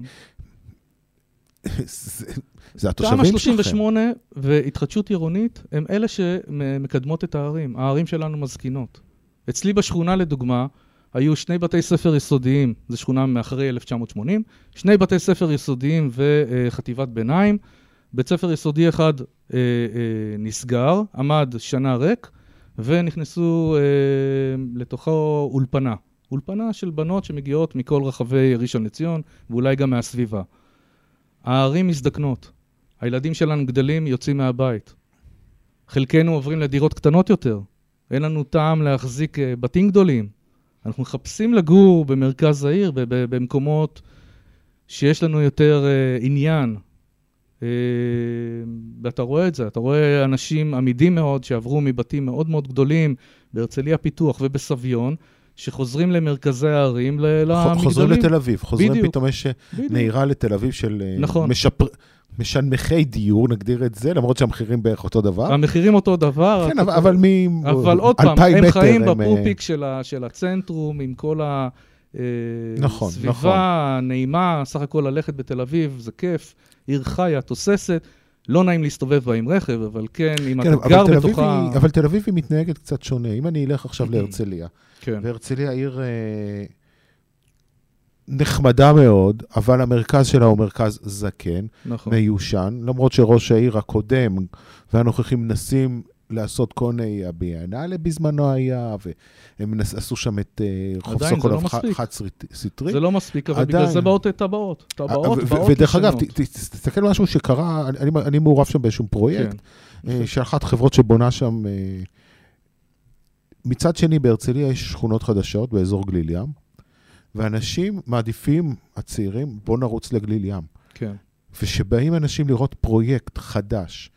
זה התושבים שלכם. תמ"א שלושים ושמונה והתחדשות עירונית הם אלה שמקדמות את הערים. הערים שלנו מזקינות. אצלי בשכונה, לדוגמה, היו שני בתי ספר יסודיים, זו שכונה מאחרי אלף תשע מאות שמונים, שני בתי ספר יסודיים וחטיבת ביניים. בית ספר יסודי אחד אה, אה, נסגר, עמד שנה ריק, ונכנסו אה, לתוכו אולפנה. אולפנה של בנות שמגיעות מכל רחבי ראשון לציון, ואולי גם מהסביבה. הערים מזדקנות. הילדים שלנו גדלים, יוצאים מהבית. חלקנו עוברים לדירות קטנות יותר. אין לנו טעם להחזיק אה, בתים גדולים. אנחנו מחפשים לגור במרכז העיר, במקומות שיש לנו יותר uh, עניין. Uh, ואתה רואה את זה, אתה רואה אנשים עמידים מאוד שעברו מבתים מאוד מאוד גדולים בהרצליה פיתוח ובסביון, שחוזרים למרכזי הערים, למגדלים. חוזרים לתל אביב, חוזרים בדיוק. פתאום יש בדיוק. נהירה לתל אביב של נכון. משפר... משנמכי דיור, נגדיר את זה, למרות שהמחירים בערך אותו דבר. המחירים אותו דבר. כן, אבל, אבל מ... אבל עוד פעם, הם חיים בפופיק של, ה, של הצנטרום, עם כל נכון, הסביבה נכון. הנעימה, סך הכל ללכת בתל אביב, זה כיף, עיר חיה, תוססת, לא נעים להסתובב בה עם רכב, אבל כן, אם כן, אתה גר בתוכה... היא, אבל תל אביב היא מתנהגת קצת שונה. אם אני אלך עכשיו להרצליה, כן. והרצליה עיר... נחמדה מאוד, אבל המרכז שלה הוא מרכז זקן, נכון. מיושן, למרות שראש העיר הקודם והנוכחים מנסים לעשות קוני הביאנלה בזמנו היה, והם עשו שם את חוף סוקולוב חד סטרי. זה לא מספיק, אבל בגלל זה באות טבעות. טבעות, באות ודרך אגב, תסתכל משהו שקרה, אני מעורב שם באיזשהו פרויקט, של אחת חברות שבונה שם, מצד שני בהרצליה יש שכונות חדשות באזור גליל ים, ואנשים מעדיפים, הצעירים, בוא נרוץ לגליל ים. כן. ושבאים אנשים לראות פרויקט חדש,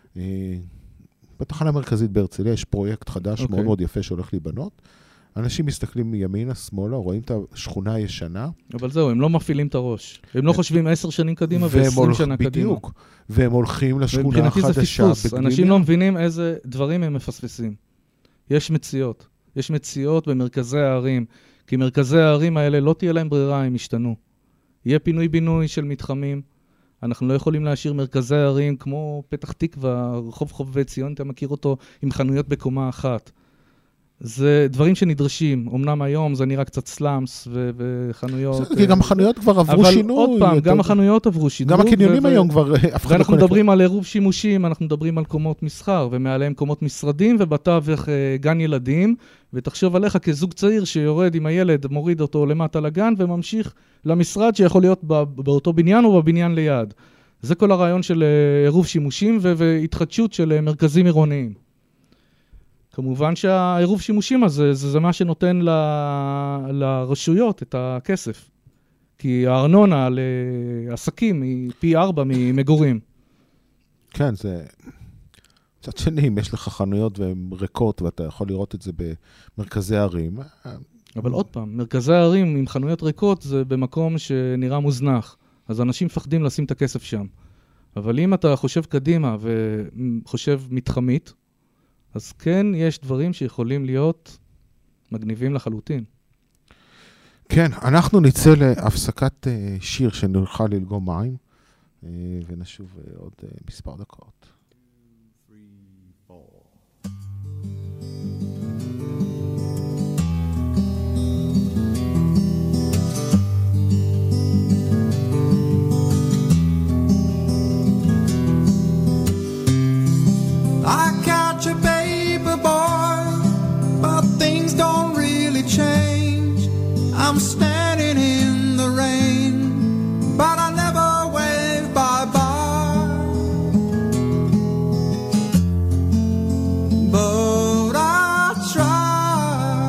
בתחנה המרכזית בהרצליה יש פרויקט חדש okay. מאוד מאוד יפה שהולך להיבנות. אנשים מסתכלים מימינה, שמאלה, רואים את השכונה הישנה. אבל זהו, הם לא מפעילים את הראש. הם לא חושבים עשר שנים קדימה ועשרים שנה קדימה. בדיוק. והם הולכים לשכונה החדשה. אנשים לא מבינים איזה דברים הם מפספסים. יש מציאות. יש מציאות במרכזי הערים. כי מרכזי הערים האלה לא תהיה להם ברירה, הם ישתנו. יהיה פינוי-בינוי של מתחמים. אנחנו לא יכולים להשאיר מרכזי ערים כמו פתח תקווה, רחוב חובבי ציון, אתה מכיר אותו, עם חנויות בקומה אחת. זה דברים שנדרשים. אמנם היום זה נראה קצת סלאמס ו- וחנויות... כי גם החנויות כבר עברו שינוי. אבל עוד פעם, גם החנויות עברו שינוי. גם הקניונים היום כבר... ואנחנו מדברים על עירוב שימושים, אנחנו מדברים על קומות מסחר, ומעליהם קומות משרדים, ובתווך גן ילדים, ותחשוב עליך כזוג צעיר שיורד עם הילד, מוריד אותו למטה לגן, וממשיך למשרד שיכול להיות באותו בניין או בבניין ליד. זה כל הרעיון של עירוב שימושים והתחדשות של מרכזים עירוניים. כמובן שהעירוב שימושים הזה, זה, זה מה שנותן ל, לרשויות את הכסף. כי הארנונה לעסקים היא פי ארבע ממגורים. כן, זה... קצת שני, אם יש לך חנויות והן ריקות, ואתה יכול לראות את זה במרכזי ערים. אבל עוד פעם, מרכזי הערים עם חנויות ריקות זה במקום שנראה מוזנח. אז אנשים מפחדים לשים את הכסף שם. אבל אם אתה חושב קדימה וחושב מתחמית, אז כן, יש דברים שיכולים להיות מגניבים לחלוטין. כן, אנחנו נצא להפסקת שיר שנוכל ללגום מים, ונשוב עוד מספר דקות. I catch a baby boy, but things don't really change. I'm standing in the rain, but I never wave bye-bye. But I try.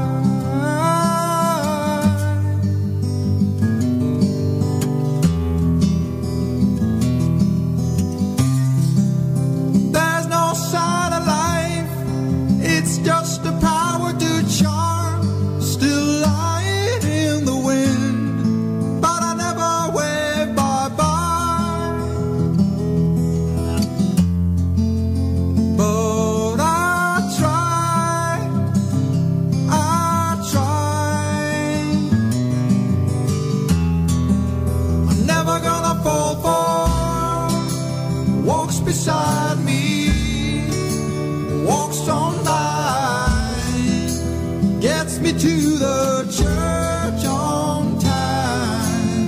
There's no sign of life, it's just a power to charm, still lying in the wind, but I never wave bye-bye. But I try, I try. I'm never gonna fall for walks beside me, walks on by, gets me to the church on time,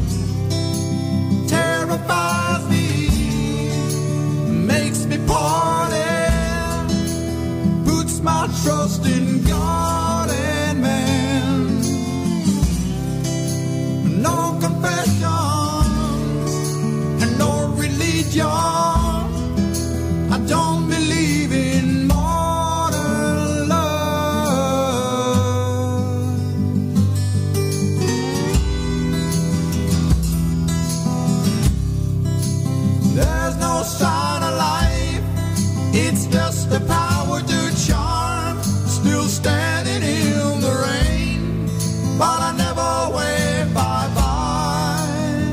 terrifies me, makes me party, puts my trust in God and man. No confession and no religion. I don't believe in modern love. There's no sign of life, it's just the power to charm, still standing in the rain, but I never wave bye-bye.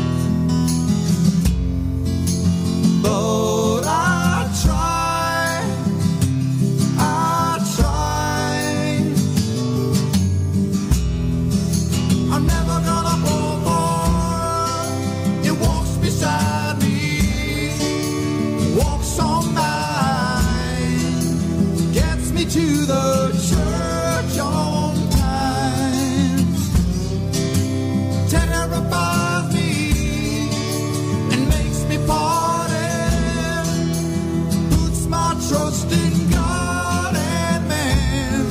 But I try, I try. I'm never gonna fall for it. Walks beside me, walks on by, gets me to the church on time, trust in God and man.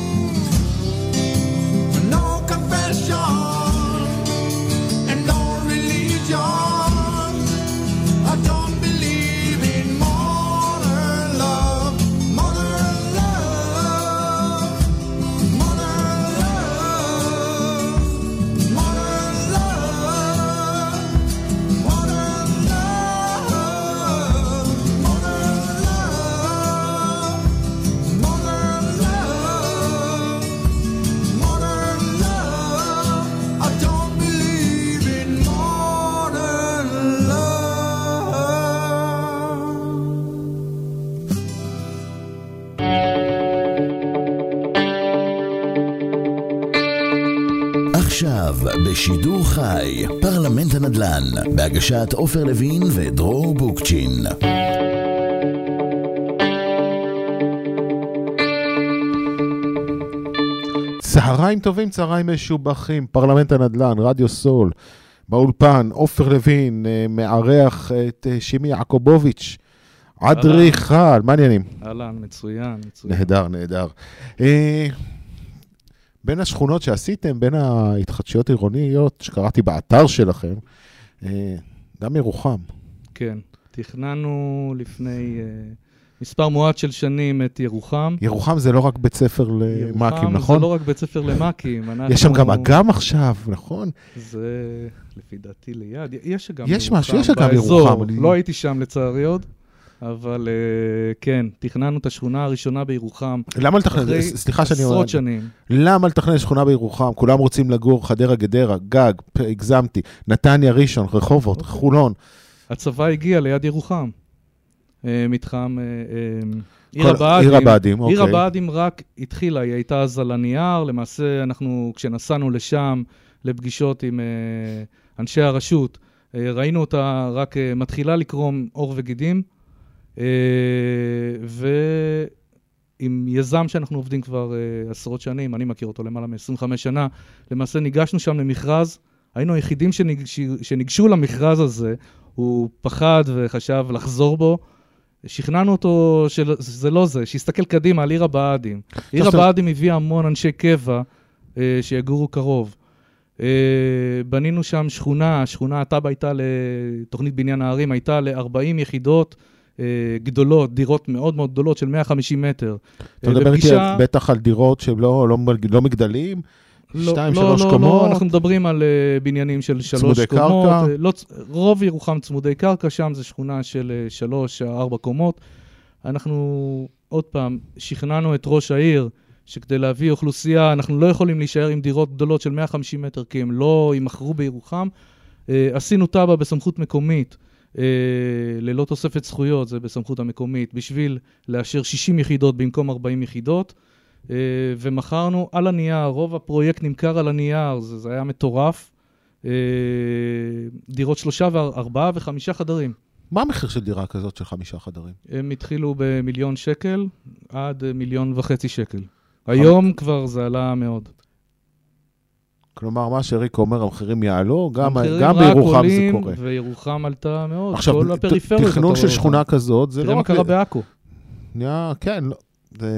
No confession and no religion. I don't believe in modern love, modern love, modern love, modern love, modern love, modern love, modern love, modern love. I don't believe in modern love. עכשיו בשידור חי, פרלמנט הנדל"ן, בהגשת עופר לוין ודרור בוקצ'ין. צהריים טובים, צהריים משובחים, פרלמנט הנדל"ן, רדיו סול, באולפן, עופר לוין, אה, מארח את אה, שימי יעקובוביץ', אדריכל, מה העניינים? אהלן, מצוין, מצוין. נהדר, נהדר. אה, בין השכונות שעשיתם, בין ההתחדשויות עירוניות שקראתי באתר שלכם, אה, גם ירוחם. כן, תכננו לפני אה, מספר מועט של שנים את ירוחם. ירוחם זה לא רק בית ספר למאקים, ירוחם נכון? זה לא רק בית ספר למאקים. אנחנו... יש שם גם אגם עכשיו, נכון? זה לפי דעתי ליד. יש גם יש ירוחם משהו, יש גם באזור. ירוחם. אני- לא הייתי שם לצערי עוד, אבל אה, כן, תכננו את השכונה הראשונה בירוחם. למה לתכנן, אחרי סליחה שאני אומר, עשרות שנים. למה לתכנן שכונה בירוחם? כולם רוצים לגור, חדרה, גדרה, גג, פ- הגזמתי, נתניה, ראשון, רחובות, חולון. הצבא הגיע ליד ירוחם. אה, מתחם אה, אה, עיר כל- הבה"דים. עיר הבה"דים, עיר אוקיי. הבה"דים רק התחילה, היא הייתה אז על הנייר. למעשה, אנחנו, כשנסענו לשם לפגישות עם אה, אנשי הרשות, אה, ראינו אותה רק אה, מתחילה לקרום עור וגידים, אה, ועם יזם שאנחנו עובדים כבר אה, עשרות שנים, אני מכיר אותו למעלה מ-עשרים וחמש שנה, למעשה ניגשנו שם למכרז, היינו היחידים שניגש, שניגשו למכרז הזה, הוא פחד וחשב לחזור בו, שכנענו אותו שזה לא זה, שיסתכל קדימה על עיר הבה"דים. עיר זאת- הבה"דים הביאה המון אנשי קבע אה, שיגורו קרוב. אה, בנינו שם שכונה, שכונה, התב"ע הייתה לתוכנית בניין הערים, הייתה ל-ארבעים יחידות אה, גדולות, דירות מאוד מאוד גדולות של מאה וחמישים מטר. אתה אה, מדבר איתי בפגישה- על- בטח על דירות שהם לא לא מג- לא מגדלים, לא, שתיים, לא, שלוש לא, קומות. לא, אנחנו מדברים על uh, בניינים של שלוש צמודי קומות. קרקע? Uh, לא, צ- רוב ירוחם צמודי קרקע, שם זה שכונה של uh, שלוש, ארבע קומות. אנחנו, עוד פעם, שכנענו את ראש העיר, שכדי להביא אוכלוסייה, אנחנו לא יכולים להישאר עם דירות גדולות של מאה וחמישים מטר, כי הם לא ימכרו בירוחם. Uh, עשינו תב"ע בסמכות מקומית, uh, ללא תוספת זכויות, זה בסמכות המקומית, בשביל לאשר שישים יחידות במקום ארבעים יחידות. Uh, ומכרנו על הנייר, רוב הפרויקט נמכר על הנייר, זה, זה היה מטורף. Uh, דירות שלושה וארבעה וחמישה חדרים. מה המחיר של דירה כזאת של חמישה חדרים? הם התחילו במיליון שקל עד מיליון וחצי שקל. היום כבר זה עלה מאוד. כלומר, מה שריק אומר, המחירים יעלו, גם המחירים גם רק בירוחם זה עולים, קורה. וירוחם עלתה מאוד. עכשיו, כל ת- הפריפריות. תכנון אתה של רואה שכונה אותם. כזאת, זה תראה לא מה רק... קרה ל- בעכו. נהיה, כן, לא. זה...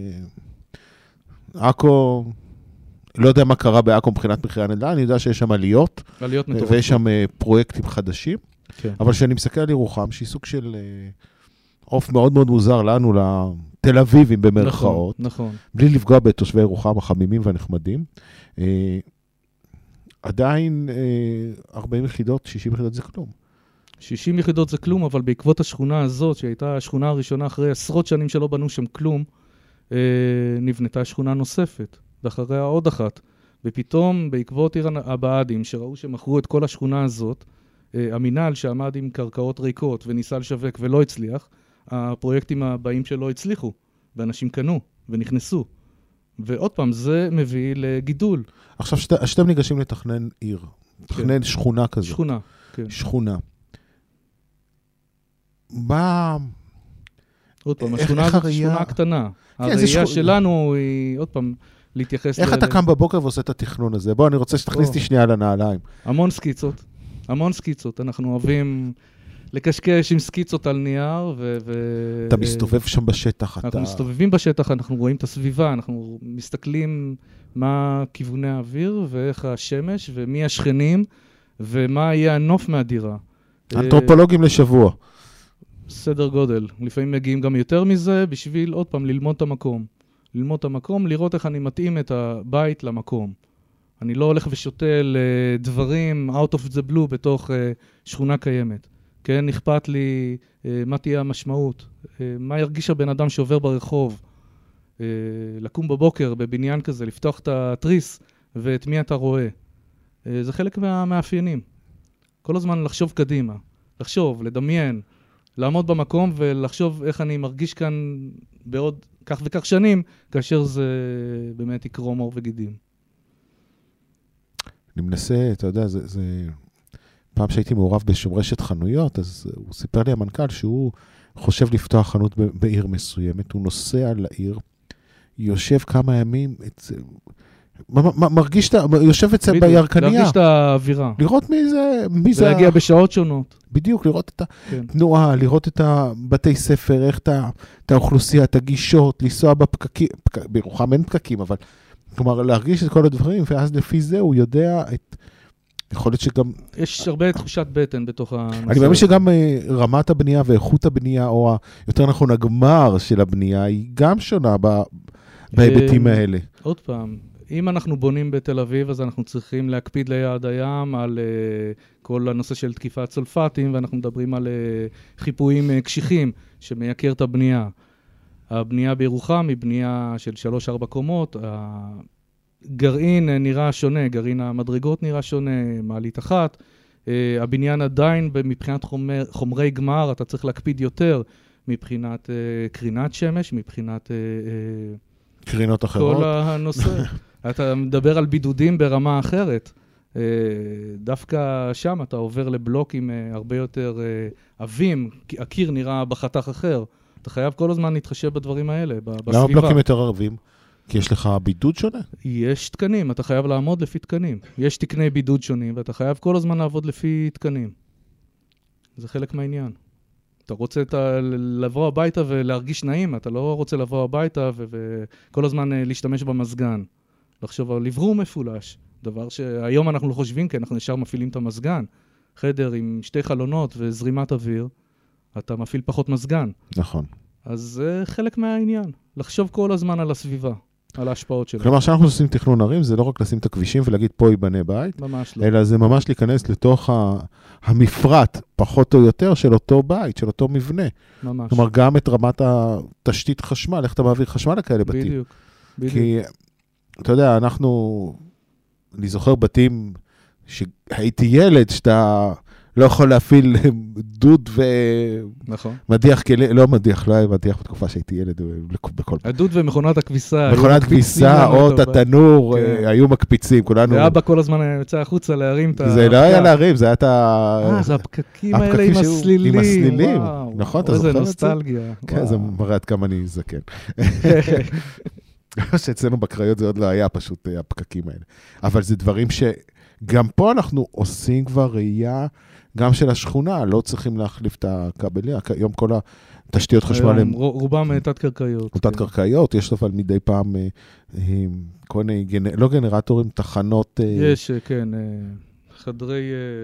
עכו, לא יודע מה קרה בעכו מבחינת מחירי הנדל"ן, אני יודע שיש שם עליות, עליות מטורפות. ויש שם אה, פרויקטים חדשים, כן. אבל כשאני מסתכל על ירוחם, שהיא סוג של אה, עוף מאוד מאוד מוזר לנו, לתל אביבים במרכאות, נכון, נכון. בלי לפגוע בתושבי ירוחם החמימים והנחמדים, אה, עדיין אה, ארבעים יחידות, שישים יחידות זה כלום. שישים יחידות זה כלום, אבל בעקבות השכונה הזאת, שהייתה השכונה הראשונה אחרי עשרות שנים שלא בנו שם כלום, אה, נבנתה שכונה נוספת, ואחריה עוד אחת. ופתאום, בעקבות עיר הבה"דים, שראו שמכרו את כל השכונה הזאת, אה, המינהל שעמד עם קרקעות ריקות וניסה לשווק ולא הצליח, הפרויקטים הבאים שלו הצליחו, ואנשים קנו ונכנסו. ועוד פעם, זה מביא לגידול. עכשיו, שת, שאתם ניגשים לתכנן עיר, לתכנן שכונה כזאת. שכונה, כן. שכונה. מה... עוד פעם, איך- השכונה איך הזאת הראייה- שכונה קטנה. כן, זה הראייה שכונה- שלנו היא, עוד פעם, להתייחס... איך ל- אתה קם בבוקר ועושה את התכנון הזה? בוא, אני רוצה שתכניס אותי או. שנייה לנעליים. המון סקיצות, המון סקיצות. אנחנו אוהבים לקשקש עם סקיצות על נייר, ו... אתה מסתובב שם בשטח, אתה... אנחנו מסתובבים בשטח, אנחנו רואים את הסביבה, אנחנו מסתכלים מה כיווני האוויר, ואיך השמש, ומי השכנים, ומה יהיה הנוף מהדירה. אנתרופולוגים לשבוע. סדר גודל. לפעמים מגיעים גם יותר מזה, בשביל עוד פעם ללמוד את המקום. ללמוד את המקום, לראות איך אני מתאים את הבית למקום. אני לא הולך ושוטל דברים out of the blue בתוך שכונה קיימת. כן, אכפת לי מה תהיה המשמעות, מה ירגיש הבן אדם שעובר ברחוב, לקום בבוקר בבניין כזה, לפתוח את התריס ואת מי אתה רואה. זה חלק מהמאפיינים. כל הזמן לחשוב קדימה, לחשוב, לדמיין, לעמוד במקום ולחשוב איך אני מרגיש כאן בעוד כך וכך שנים, כאשר זה באמת יקרום עור וגידים. אני מנסה, אתה יודע, זה, זה... פעם שהייתי מעורב בשומרשת חנויות, אז הוא סיפר לי המנכ"ל שהוא חושב לפתוח חנות בעיר מסוימת, הוא נוסע לעיר, יושב כמה ימים, אצל... מרגיש את ה... יושב אצל בירקניה. להרגיש את האווירה. לראות מי זה... מי זה... ולהגיע בשעות שונות. בדיוק, לראות את התנועה, לראות את הבתי ספר, איך את האוכלוסייה, את הגישות, לנסוע בפקקים, בירוחם אין פקקים, אבל... כלומר, להרגיש את כל הדברים, ואז לפי זה הוא יודע את... יכול להיות שגם... יש הרבה תחושת בטן בתוך הנושא. אני מאמין שגם רמת הבנייה ואיכות הבנייה, או יותר נכון הגמר של הבנייה, היא גם שונה בהיבטים האלה. עוד פעם, אם אנחנו בונים בתל אביב, אז אנחנו צריכים להקפיד ליד הים על כל הנושא של תקיפת סולפטים, ואנחנו מדברים על חיפויים קשיחים שמייקר את הבנייה. הבנייה בירוחם היא בנייה של שלוש ארבע קומות, גרעין נראה שונה, גרעין המדרגות נראה שונה, מעלית אחת. הבניין עדיין מבחינת חומר, חומרי גמר, אתה צריך להקפיד יותר מבחינת קרינת שמש, מבחינת קרינות אחרות. כל הנושא. אתה מדבר על בידודים ברמה אחרת. דווקא שם אתה עובר לבלוקים הרבה יותר עבים, הקיר נראה בחתך אחר. אתה חייב כל הזמן להתחשב בדברים האלה, בסביבה. למה בלוקים יותר ערבים? כי יש לך בידוד שונה? יש תקנים, אתה חייב לעמוד לפי תקנים. יש תקני בידוד שונים, ואתה חייב כל הזמן לעבוד לפי תקנים. זה חלק מהעניין. אתה רוצה את ה... לבוא הביתה ולהרגיש נעים, אתה לא רוצה לבוא הביתה ו... וכל הזמן להשתמש במזגן. לחשוב על לברור מפולש. דבר שהיום אנחנו לא חושבים, כי אנחנו ישר מפעילים את המזגן. חדר עם שתי חלונות וזרימת אוויר, אתה מפעיל פחות מזגן. נכון. אז זה חלק מהעניין. לחשוב כל הזמן על הסביבה, על ההשפעות שלו. כלומר, כשאנחנו עושים תכנון ערים, זה לא רק לשים את הכבישים ולהגיד פה ייבנה בית, ממש לא. אלא זה ממש להיכנס לתוך המפרט, פחות או יותר, של אותו בית, של אותו מבנה. ממש. כלומר, גם את רמת התשתית חשמל, איך אתה מעביר חשמל לכאלה בתים. בדיוק, בדיוק. כי, אתה יודע, אנחנו, אני זוכר בתים שהייתי ילד, שאתה לא יכול להפעיל דוד ומדיח כלי, לא מדיח, לא היה מדיח בתקופה שהייתי ילד בכל פעם. הדוד ומכונת הכביסה. מכונת כביסה, או את התנור, היו מקפיצים, כולנו... ואבא כל הזמן יוצא החוצה להרים את ה... זה לא היה להרים, זה היה את ה... אה, זה הפקקים האלה עם הסלילים. עם הסלילים, נכון, אתה זוכר את זה? איזה נוסטלגיה. כן, זה מראה עד כמה אני זקן. שאצלנו בקריות זה עוד לא היה פשוט הפקקים האלה. אבל זה דברים שגם פה אנחנו עושים כבר ראייה גם של השכונה, לא צריכים להחליף את הכבלים, היום כל התשתיות חשמל הם... רובם תת-קרקעיות. תת-קרקעיות, יש אבל מדי פעם, כל מיני, לא גנרטורים, תחנות... יש, כן, חדרי...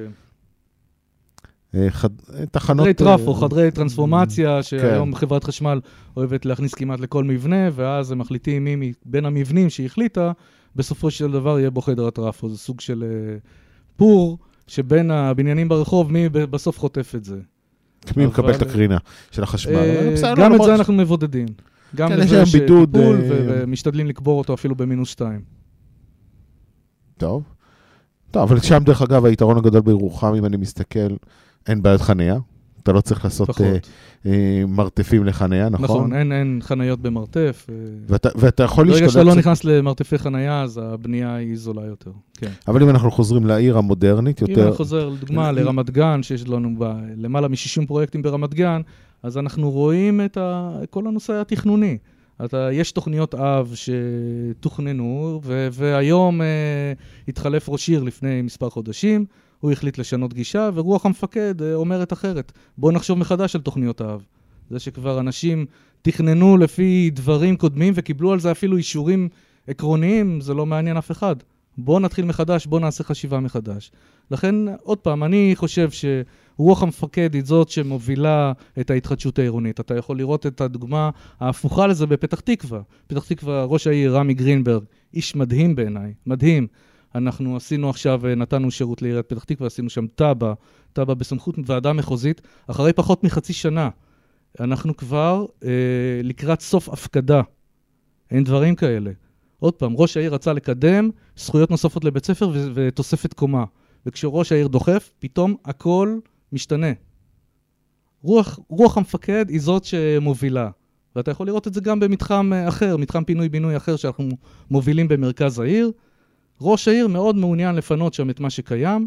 תחנות... חדרי טרפו, חדרי טרנספורמציה, שהיום חברת חשמל אוהבת להכניס כמעט לכל מבנה, ואז הם מחליטים מי בין המבנים שהחליטה, בסופו של דבר יהיה בו חדר הטרפו. זה סוג של פור, שבין הבניינים ברחוב, מי בסוף חוטף את זה. מי מקבל את הקרינה של החשמל. גם את זה אנחנו מבודדים. גם לזה יש טיפול, ומשתדלים לקבור אותו אפילו במינוס שתיים. טוב. טוב, אבל שם דרך אגב, היתרון הגדול בירוחם, אם אני מסתכל, אין בעיות חניה. אתה לא צריך לעשות מרתפים לחניה, נכון? נכון, אין חניות במרתף. ואתה יכול להשתלט... ברגע שאתה לא נכנס למרתפי חניה, אז הבנייה היא זולה יותר. אבל אם אנחנו חוזרים לעיר המודרנית יותר... אם אנחנו חוזר, לדוגמה, לרמת גן, שיש לנו למעלה מ-שישים פרויקטים ברמת גן, אז אנחנו רואים את כל הנושא התכנוני. יש תוכניות אב שתוכננו, והיום התחלף ראש עיר לפני מספר חודשים, הוא החליט לשנות גישה, ורוח המפקד אומרת אחרת. בואו נחשוב מחדש על תוכניות האב. זה שכבר אנשים תכננו לפי דברים קודמים, וקיבלו על זה אפילו אישורים עקרוניים, זה לא מעניין אף אחד. בואו נתחיל מחדש, בואו נעשה חשיבה מחדש. לכן, עוד פעם, אני חושב שרוח המפקד היא זאת שמובילה את ההתחדשות העירונית. אתה יכול לראות את הדוגמה ההפוכה לזה בפתח תקווה. פתח תקווה, ראש העיר רמי גרינברג, איש מדהים בעיניי, מדהים. אנחנו עשינו עכשיו, נתנו שירות לעיריית פתח תקווה, עשינו שם טאבה, טאבה בסמכות ועדה מחוזית, אחרי פחות מחצי שנה. אנחנו כבר אה, לקראת סוף הפקדה. אין דברים כאלה. עוד פעם, ראש העיר רצה לקדם זכויות נוספות לבית ספר ו- ותוספת קומה. וכשראש העיר דוחף, פתאום הכל משתנה. רוח, רוח המפקד היא זאת שמובילה. ואתה יכול לראות את זה גם במתחם אחר, מתחם פינוי-בינוי אחר שאנחנו מובילים במרכז העיר. ראש העיר מאוד מעוניין לפנות שם את מה שקיים,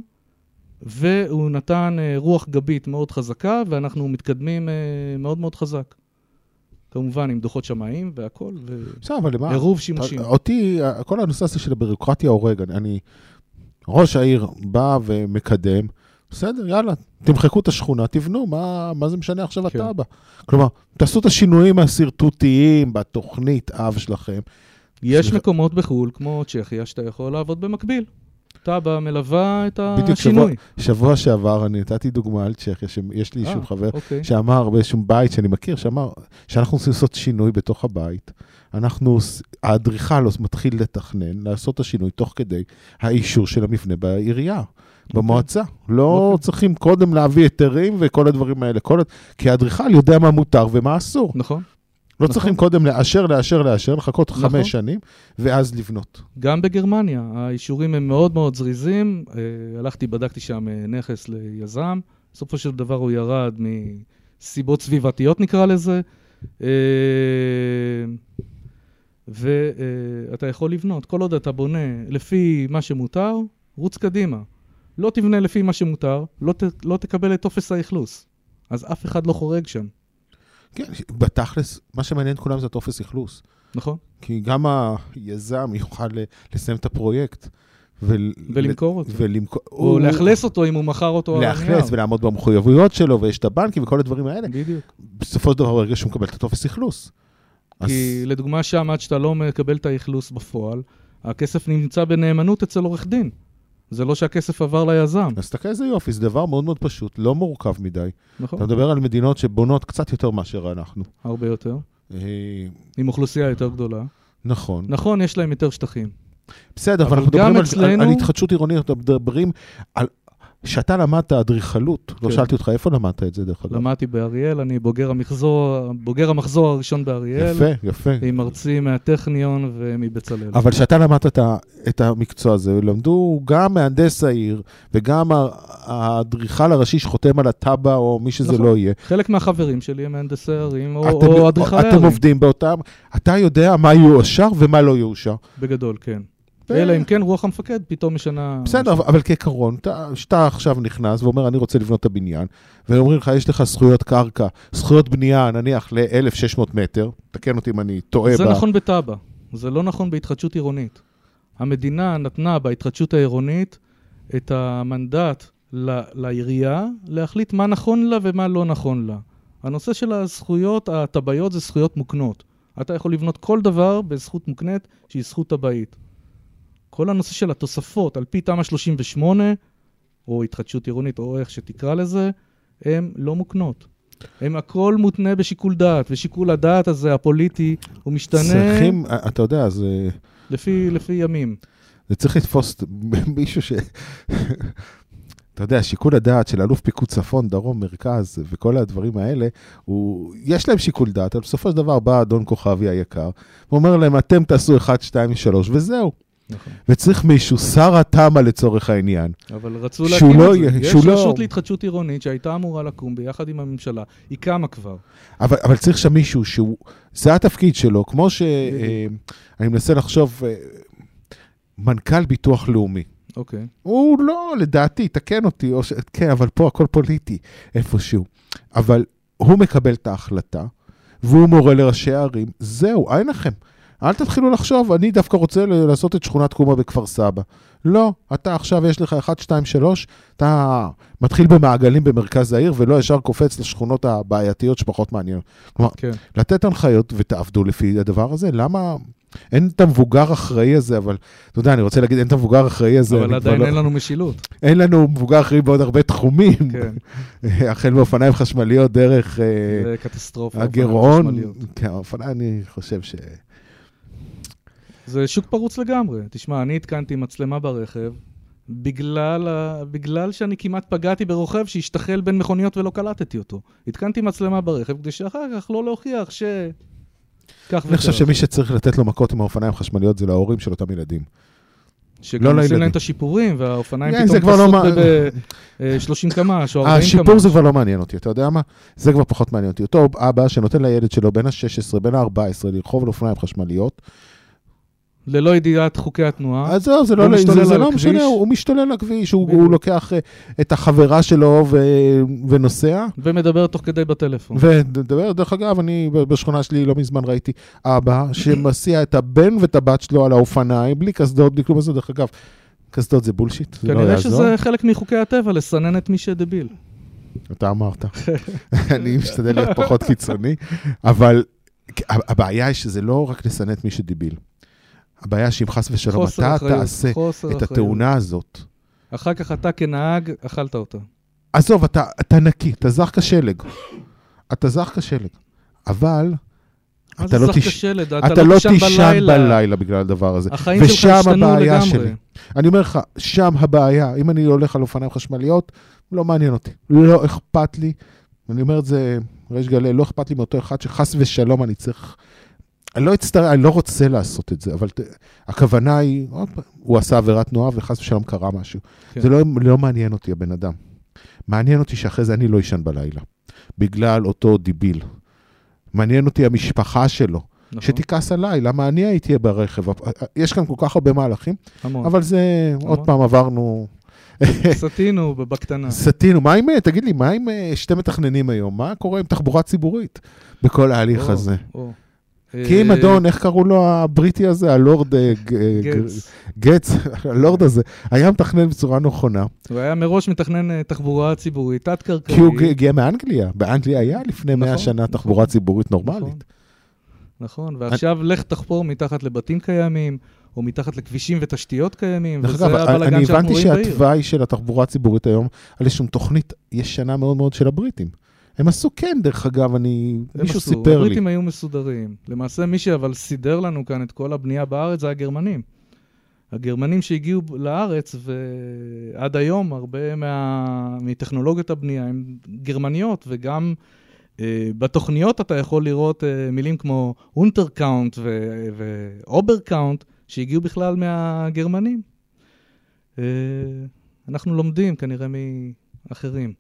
והוא נתן רוח גבית מאוד חזקה, ואנחנו מתקדמים מאוד מאוד חזק. כמובן, עם דוחות שמיים והכל, ועירוב שימושים. אותי, כל הנושא הזה של הבירוקרטיה הורג, אני, ראש העיר בא ומקדם, בסדר, יאללה, תמחקו את השכונה, תבנו, מה, מה זה משנה עכשיו אתה הבא? כלומר, תעשו את השינויים הסרטוטיים בתוכנית אב שלכם. יש סליח... מקומות בחול, כמו צ'כיה, שאתה יכול לעבוד במקביל. אתה בא מלווה את השינוי. בדיוק שבוע, שבוע שעבר אני נתתי דוגמה על צ'כיה, שיש לי איזשהו חבר אוקיי. שאמר באיזשהו בית שאני מכיר, שאמר שאנחנו רוצים לעשות שינוי בתוך הבית, אנחנו, האדריכל מתחיל לתכנן, לעשות את השינוי תוך כדי האישור של המבנה בעירייה, אוקיי. במועצה. לא אוקיי. צריכים קודם להביא היתרים וכל הדברים האלה, כל... כי האדריכל יודע מה מותר ומה אסור. נכון. לא נכון. צריכים קודם לאשר, לאשר, לאשר, לחכות נכון. חמש שנים, ואז לבנות. גם בגרמניה, האישורים הם מאוד מאוד זריזים. אה, הלכתי, בדקתי שם נכס ליזם. בסופו של דבר הוא ירד מסיבות סביבתיות, נקרא לזה. אה, ואתה יכול לבנות. כל עוד אתה בונה לפי מה שמותר, רוץ קדימה. לא תבנה לפי מה שמותר, לא, ת, לא תקבל את תופס האכלוס. אז אף אחד לא חורג שם. כן, בתכלס, מה שמעניין כולם זה תופס אכלוס. נכון. כי גם היזם יוכל לסיים את הפרויקט. ולמכור אותו. ולמכור... או לאכלס אותו אם הוא מכר אותו על הנייר. לאכלס ולעמוד במחויבויות שלו, ויש את הבנקים וכל הדברים האלה. בדיוק. בסופו של דבר הרגע שהוא מקבל את התופס אכלוס. כי לדוגמה שם, עד שאתה לא מקבל את האכלוס בפועל, הכסף נמצא בנאמנות אצל עורך דין. זה לא שהכסף עבר ליזם. אז תקע איזה יופי, זה דבר מאוד מאוד פשוט, לא מורכב מדי. נכון. אתה מדבר על מדינות שבונות קצת יותר מאשר אנחנו. הרבה יותר. עם אוכלוסייה יותר גדולה. נכון. נכון, יש להם יותר שטחים. בסדר, אבל אנחנו מדברים על, על התחדשות עירונית, אנחנו מדברים על... שאתה למדת אדריכלות, לא שאלתי אותך, איפה למדת את זה דרך אגב? למדתי באריאל, אני בוגר המחזור, בוגר המחזור הראשון באריאל. יפה, יפה. עם מרצים מהטכניון ומבצלאל. אבל שאתה למדת את המקצוע הזה, למדו גם מהנדס העיר, וגם האדריכל הראשי שחותם על הטאבה, או מי שזה לא יהיה. חלק מהחברים שלי הם מהנדסי הערים, או אדריכלי הערים. אתם עובדים באותם, אתה יודע מה יאושר ומה לא יאושר. בגדול, כן. אלא אם כן רוח המפקד פתאום משנה... בסדר, אבל כעיקרון, שאתה עכשיו נכנס ואומר, אני רוצה לבנות את הבניין, ואומרים לך, יש לך זכויות קרקע, זכויות בנייה, נניח ל-אלף ושש מאות מטר, תקן אותי אם אני טועה. זה נכון בטאבה, זה לא נכון בהתחדשות עירונית. המדינה נתנה בהתחדשות העירונית את המנדט לעירייה, להחליט מה נכון לה ומה לא נכון לה. הנושא של הזכויות, הטבעיות זה זכויות מוקנות. אתה יכול לבנות כל דבר בזכות מוקנית שהיא זכות טבעית. כל הנושא של התוספות, על פי תמ"א שלושים ושמונה, או התחדשות עירונית, או איך שתקרא לזה, הם לא מוקנות. הם הכל מותנה בשיקול דעת, ושיקול הדעת הזה, הפוליטי, הוא משתנה... צריכים, אתה יודע, זה... לפי, לפי ימים. זה צריך לתפוס מישהו ש... אתה יודע, שיקול הדעת של אלוף פיקוד צפון, דרום, מרכז, וכל הדברים האלה, הוא... יש להם שיקול דעת, אבל בסופו של דבר בא אדון כוכבי היקר, ואומר להם, אתם תעשו אחת, שתיים, שלוש, וזהו. נכון. וצריך מישהו, שר התמה לצורך העניין. אבל רצו להקים לא, את זה. יש לא... רשות להתחדשות עירונית שהייתה אמורה לקום ביחד עם הממשלה. היא קמה כבר. אבל, אבל צריך שם מישהו שהוא, זה התפקיד שלו, כמו שאני מנסה לחשוב, מנכ"ל ביטוח לאומי. אוקיי. הוא לא, לדעתי, תקן אותי, או ש... כן, אבל פה הכל פוליטי, איפשהו. אבל הוא מקבל את ההחלטה, והוא מורה לראשי הערים, זהו, אין לכם. אל תתחילו לחשוב, אני דווקא רוצה לעשות את שכונת קומה בכפר סבא. לא, אתה עכשיו יש לך אחת, שתיים, שלוש, אתה מתחיל במעגלים במרכז העיר, ולא ישר קופץ לשכונות הבעייתיות שפחות מעניינות. כלומר, כן. לתת הנחיות ותעבדו לפי הדבר הזה, למה... אין את המבוגר אחראי הזה, אבל, אתה יודע, אני רוצה להגיד, אין את המבוגר אחראי הזה. אבל עדיין אין לנו משילות. אין לנו מבוגר אחראי בעוד הרבה תחומים. כן. החל מאופניים חשמליות דרך... זה קטסטרופה. הגירעון. כן, האופניים, אני חושב ש... זה שוק פרוץ לגמרי. תשמע, אני התקנתי מצלמה ברכב, בגלל, בגלל שאני כמעט פגעתי ברוכב שהשתחל בין מכוניות ולא קלטתי אותו. התקנתי מצלמה ברכב, כדי שאחר כך לא להוכיח ש... אני חושב שמי שצריך לתת לו מכות עם האופניים חשמליות זה להורים של אותם ילדים. שגם עושים להם את השיפורים, והאופניים פתאום פסות ב-שלושים קמ"ש או ארבעים קמ"ש. השיפור זה כבר לא מעניין אותי, אתה יודע מה? זה כבר פחות מעניין אותי. אותו אבא שנותן לילד שלו בין ה-שש עשרה, בין ה-ארבע עשרה, לרחוב על אופניים חשמליות, ללא ידיעת חוקי התנועה. אז זהו, זה לא, זה, זה לא משנה, הוא משתולל לכביש, הוא, הוא לוקח את החברה שלו ו, ונוסע. ומדבר תוך כדי בטלפון. ומדבר, דרך אגב, אני בשכונה שלי לא מזמן ראיתי אבא שמסיע את הבן ואת הבת שלו על האופניים, בלי קסדות, בלי כלום הזה, דרך אגב. קסדות זה בולשיט, זה לא יעזור. כנראה שזה חלק מחוקי הטבע, לסנן את מי שדביל. אתה אמרת. אני משתדל להיות פחות קיצוני, אבל הבעיה היא שזה לא רק לסנן את מי שדביל. הבעיה שאם חס ושלום אתה תעשה את התאונה הזאת. אחר כך אתה כנהג אכלת אותה. עזוב, אתה, אתה נקי, אתה זך כשלג. אתה זך כשלג. אבל אתה לא, תש... אתה לא תישן בלילה בגלל הדבר הזה. ושם הבעיה שלי. אני אומר לך, שם הבעיה, אם אני הולך על אופניים חשמליות, לא מעניין אותי. לא אכפת לי. אני אומר את זה, ריש גלי, לא אכפת לי מאותו אחד שחס ושלום אני צריך... אני לא אצטר... אני לא רוצה לעשות את זה, אבל הכוונה היא, הוא עשה עבירת תנועה וחס ושלום קרה משהו. כן. זה לא, לא מעניין אותי הבן אדם. מעניין אותי שאחרי זה אני לא ישן בלילה. בגלל אותו דיביל. מעניין אותי המשפחה שלו. נכון. שתיקס עליי, למה אני הייתי ברכב. יש כאן כל כך הרבה מהלכים, המון. אבל זה, המון. עוד פעם עברנו... סתינו בקטנה. סתינו, מה עם, תגיד לי, מה עם שתי מתכננים היום? מה קורה עם תחבורה ציבורית בכל ההליך או, הזה? או. כי אם אדון, איך קראו לו הבריטי הזה, הלורד גץ, הלורד הזה, היה מתכנן בצורה נכונה. הוא היה מראש מתכנן תחבורה ציבורית, תת-קרקעי. כי הוא הגיע מאנגליה, באנגליה היה לפני מאה שנה תחבורה ציבורית נורמלית. נכון, ועכשיו לך תחפור מתחת לבתים קיימים, או מתחת לכבישים ותשתיות קיימים, וזה הבלגן שאנחנו רואים בעיר. אני הבנתי שהתוואי של התחבורה הציבורית היום, על איזשהו תוכנית ישנה מאוד מאוד של הבריטים. הם עשו כן, דרך אגב, אני... מישהו עשו, סיפר לי. הבריטים היו מסודרים. למעשה, מי שאבל סידר לנו כאן את כל הבנייה בארץ, זה הגרמנים. הגרמנים שהגיעו לארץ, ועד היום, הרבה מה... מטכנולוגיות הבנייה, הם גרמניות, וגם אה, בתוכניות אתה יכול לראות אה, מילים כמו אונטרקאונט ואוברקאונט, שהגיעו בכלל מהגרמנים. אה, אנחנו לומדים כנראה מאחרים.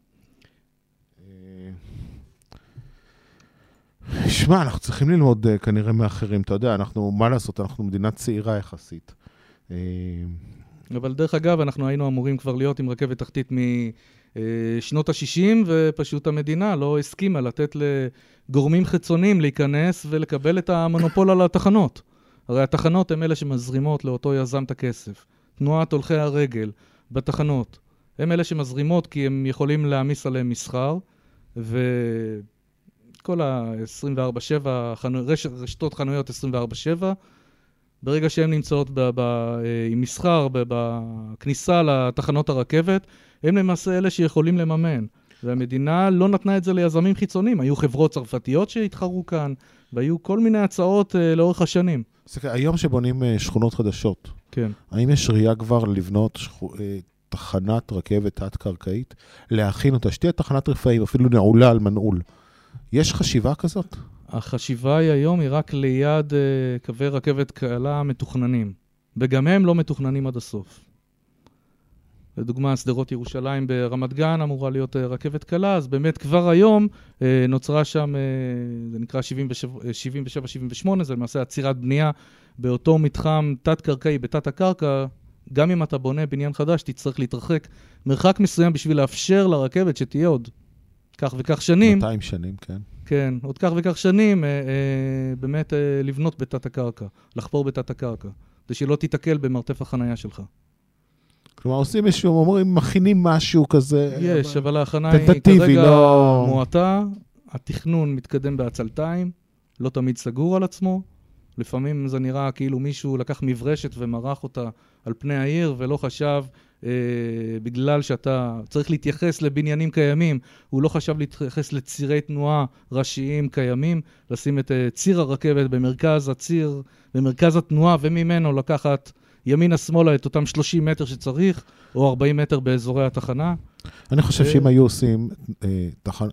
שמע, אנחנו צריכים ללמוד uh, כנראה מאחרים, אתה יודע, אנחנו, מה לעשות, אנחנו מדינה צעירה יחסית. אבל דרך אגב, אנחנו היינו אמורים כבר להיות עם רכבת תחתית משנות ה-שישים, ופשוט המדינה לא הסכימה לתת לגורמים חיצוניים להיכנס ולקבל את המונופול על התחנות. הרי התחנות הן אלה שמזרימות לאותו יזם את הכסף. תנועת הולכי הרגל בתחנות. הן אלה שמזרימות כי הם יכולים להעמיס עליהם מסחר, ו... כל ה-עשרים וארבע שבע, רשתות חנויות עשרים וארבע שבע, ברגע שהן נמצאות ב- ב- עם מסחר ב- בכניסה לתחנות הרכבת, הם למעשה אלה שיכולים לממן. והמדינה לא נתנה את זה ליזמים חיצוניים. היו חברות צרפתיות שהתחרו כאן, והיו כל מיני הצעות uh, לאורך השנים. היום שבונים uh, שכונות חדשות, כן. האם יש ראייה כבר לבנות שכו, uh, תחנת רכבת תת-קרקעית, להכין אותה, שתהיה תחנת רפאים, אפילו נעולה על מנעול. יש חשיבה כזאת? החשיבה היא היום היא רק ליד uh, קווי רכבת קלה מתוכננים. וגם הם לא מתוכננים עד הסוף. לדוגמה, סדרות ירושלים ברמת גן אמורה להיות uh, רכבת קלה, אז באמת כבר היום uh, נוצרה שם, uh, זה נקרא שבעים ושבע שבעים ושמונה, זה למעשה עצירת בנייה באותו מתחם תת-קרקעי בתת הקרקע. גם אם אתה בונה בניין חדש, תצטרך להתרחק מרחק מסוים בשביל לאפשר לרכבת שתהיה עוד כך וכך שנים. מאתיים שנים, כן. כן, עוד כך וכך שנים, אה, אה, באמת אה, לבנות בתת הקרקע, לחפור בתת הקרקע, כדי שלא תתקל במרתף החנייה שלך. כלומר, עושים משהו, אומרים, מכינים משהו כזה. יש, אבל ההכנה היא כרגע לא... מועטה, התכנון מתקדם בעצלתיים, לא תמיד סגור על עצמו, לפעמים זה נראה כאילו מישהו לקח מברשת ומרח אותה על פני העיר, ולא חשב, אה, בגלל שאתה צריך להתייחס לבניינים קיימים, הוא לא חשב להתייחס לצירי תנועה ראשיים קיימים, לשים את אה, ציר הרכבת במרכז הציר, במרכז התנועה, וממנו לקחת ימינה-שמאלה את אותם שלושים מטר שצריך, או ארבעים מטר באזורי התחנה. אני חושב ו... שאם היו עושים אה, תחנ...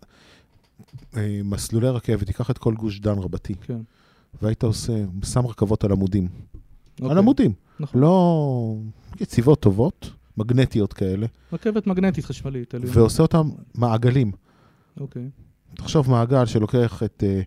אה, מסלולי רכבת, תיקח את כל גוש דן רבתי. כן. והיית עושה, שם רכבות על עמודים. Okay. על עמודים. נכון. לא יציבות טובות, מגנטיות כאלה. רכבת מגנטית חשמלית. ועושה אותם מעגלים. אוקיי. Okay. תחשוב מעגל שלוקח את אה,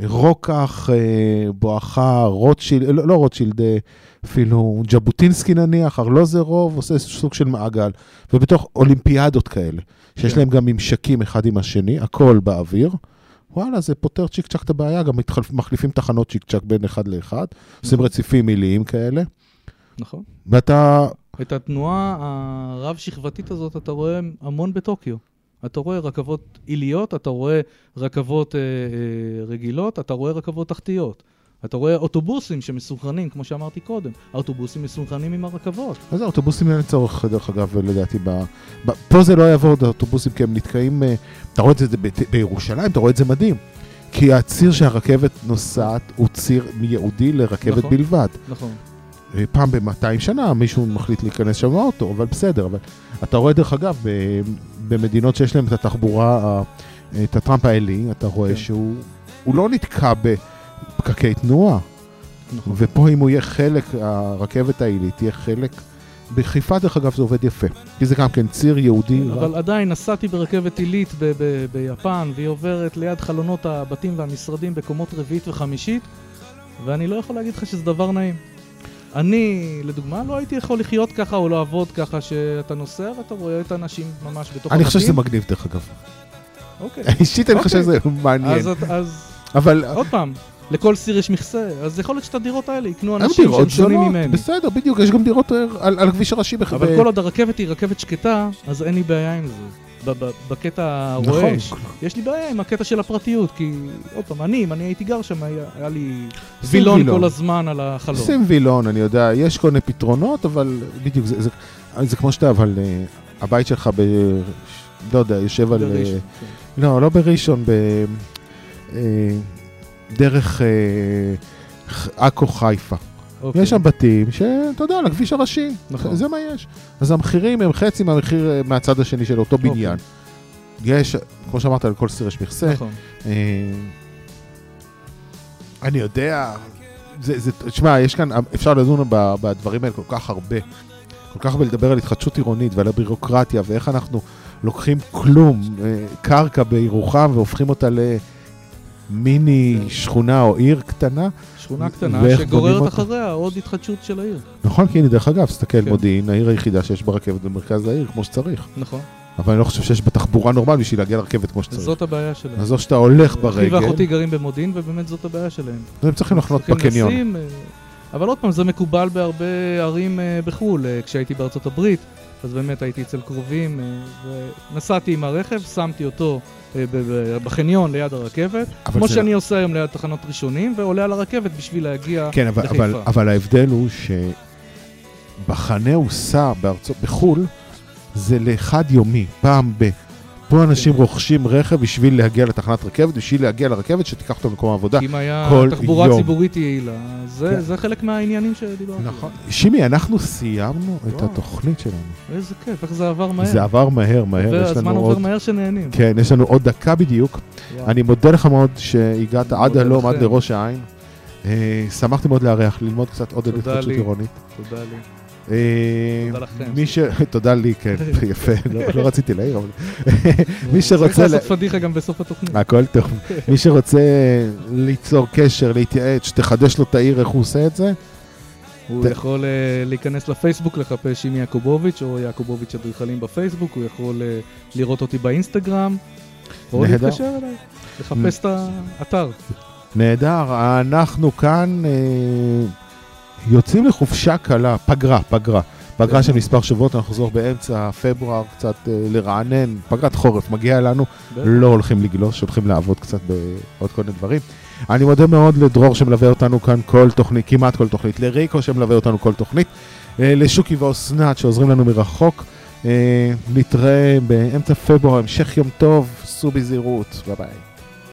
רוקח, אה, בואכה, רוטשילד, לא, לא רוטשילד, אה, אפילו ג'בוטינסקי נניח, ארלוזרוב, עושה סוג של מעגל. ובתוך אולימפיאדות כאלה, שיש okay. להם גם ממשקים אחד עם השני, הכל באוויר. וואלה, זה פותר צ'יק צ'ק את הבעיה, גם מתחלפ, מחליפים תחנות צ'יק צ'ק בין אחד לאחד, עושים רציפים מיליים כאלה. נכון. ואתה... את התנועה הרב-שכבתית הזאת אתה רואה המון בטוקיו. אתה רואה רכבות עיליות, אתה רואה רכבות אה, אה, רגילות, אתה רואה רכבות תחתיות. אתה רואה אוטובוסים שמסונכרנים, כמו שאמרתי קודם. האוטובוסים מסונכרנים עם הרכבות. אז האוטובוסים אין צורך, דרך אגב, לדעתי, ב... ב... פה זה לא יעבור את האוטובוסים, כי הם נתקעים, אתה רואה את זה ב... בירושלים, אתה רואה את זה מדהים. כי הציר שהרכבת נוסעת הוא ציר ייעודי לרכבת נכון, בלבד. נכון. פעם ב-מאתיים שנה מישהו מחליט להיכנס שם לאוטו, אבל בסדר. אבל אתה רואה, דרך אגב, ב... במדינות שיש להם את התחבורה, את הטראמפ האלי, אתה רואה כן. שהוא הוא לא נתקע ב... פקקי תנועה. נכון. ופה אם הוא יהיה חלק, הרכבת העילית תהיה חלק, בחיפה דרך אגב זה עובד יפה, כי זה גם כן ציר יהודי. אבל עדיין נסעתי ברכבת עילית ב- ב- ביפן, והיא עוברת ליד חלונות הבתים והמשרדים בקומות רביעית וחמישית, ואני לא יכול להגיד לך שזה דבר נעים. אני, לדוגמה, לא הייתי יכול לחיות ככה או לעבוד ככה, שאתה נוסע ואתה רואה את האנשים ממש בתוך הבתים. אני חושב שזה מגניב דרך אגב. אוקיי. אישית אני חושב שזה מעניין. אז, אז... אבל... עוד פעם. לכל סיר יש מכסה, אז יכול להיות שאת הדירות האלה יקנו אנשים שהם שונים ממני. בסדר, בדיוק, יש גם דירות על, על הכביש הראשי. אבל כל עוד הרכבת היא רכבת שקטה, אז אין לי בעיה עם זה. בקטע הרועש. יש לי בעיה עם הקטע של הפרטיות, כי עוד פעם, אני, אם אני הייתי גר שם, היה לי וילון כל הזמן על החלום. שים וילון, אני יודע, יש כל מיני פתרונות, אבל בדיוק, זה כמו שאתה, אבל הבית שלך ב... לא יודע, יושב על... לא, לא בראשון, ב... דרך עכו חיפה. Okay. יש שם בתים שאתה יודע, לכביש הראשי, נכון. זה מה יש. אז המחירים הם חצי מהמחיר מהצד השני של אותו בניין. Okay. יש, כמו שאמרת, על כל סיר יש מכסה. נכון. אה, אני יודע, זה, זה, תשמע, יש כאן, אפשר לדון בדברים האלה כל כך הרבה, כל כך הרבה לדבר על התחדשות עירונית ועל הבירוקרטיה, ואיך אנחנו לוקחים כלום, קרקע בירוחם, והופכים אותה ל... מיני שכונה או עיר קטנה. שכונה קטנה שגוררת אחריה עוד התחדשות של העיר. נכון, כי הנה דרך אגב, סתכל מודיעין, העיר היחידה שיש ברכבת במרכז העיר כמו שצריך. נכון. אבל אני לא חושב שיש בתחבורה נורמל בשביל להגיע לרכבת כמו שצריך. זאת הבעיה שלהם. אז זו שאתה הולך ברגל. אחי ואחותי גרים במודיעין ובאמת זאת הבעיה שלהם. הם צריכים לחנות בקניון. אבל עוד פעם, זה מקובל בהרבה ערים בחו"ל. כשהייתי בארצות הברית, אז באמת הייתי אצל קרובים, ונסעתי עם הרכב, שמתי אותו בחניון ליד הרכבת, כמו שאני עושה היום ליד תחנות ראשונים, ועולה על הרכבת בשביל להגיע לחיפה. כן, אבל ההבדל הוא שבחנה הוסע בחו"ל, זה לאחד יומי, פעם ב... פה אנשים רוכשים רכב בשביל להגיע לתחנת רכבת, בשביל להגיע לרכבת שתיקח אותו למקום העבודה כל יום. אם היה תחבורה ציבורית יעילה, זה חלק מהעניינים שדיברתי. נכון. שימי, אנחנו סיימנו את התוכנית שלנו. איזה כיף, איך זה עבר מהר. זה עבר מהר, מהר. והזמן עובר מהר שנהנים. כן, יש לנו עוד דקה בדיוק. אני מודה לך מאוד שהגעת עד הלום, עד לראש העין. שמחתי מאוד לארח, ללמוד קצת עוד התחדשות עירונית. תודה לי. תודה לכם. תודה לי, כן, יפה, לא רציתי להעיר, אבל מי שרוצה... צריך לעשות פדיחה גם בסוף התוכנית. הכל טוב. מי שרוצה ליצור קשר, להתייעץ, שתחדש לו את העיר, איך הוא עושה את זה? הוא יכול להיכנס לפייסבוק, לחפש שימי יעקובוביץ' או יעקובוביץ' אדריכלים בפייסבוק, הוא יכול לראות אותי באינסטגרם. או להתקשר אליי, לחפש את האתר. נהדר, אנחנו כאן יוצאים לחופשה קלה, פגרה, פגרה. פגרה של מספר שבועות, אנחנו חוזר באמצע פברואר, קצת לרענן, פגרת חורף מגיעה לנו, לא הולכים לגלוש, הולכים לעבוד קצת בעוד כל מיני דברים. אני מודה מאוד לדרור שמלווה אותנו כאן כל תוכנית, כמעט כל תוכנית, לריקו שמלווה אותנו כל תוכנית, לשוקי ואוסנת שעוזרים לנו מרחוק. נתראה באמצע פברואר, המשך יום טוב, סעו בזהירות, ביי ביי.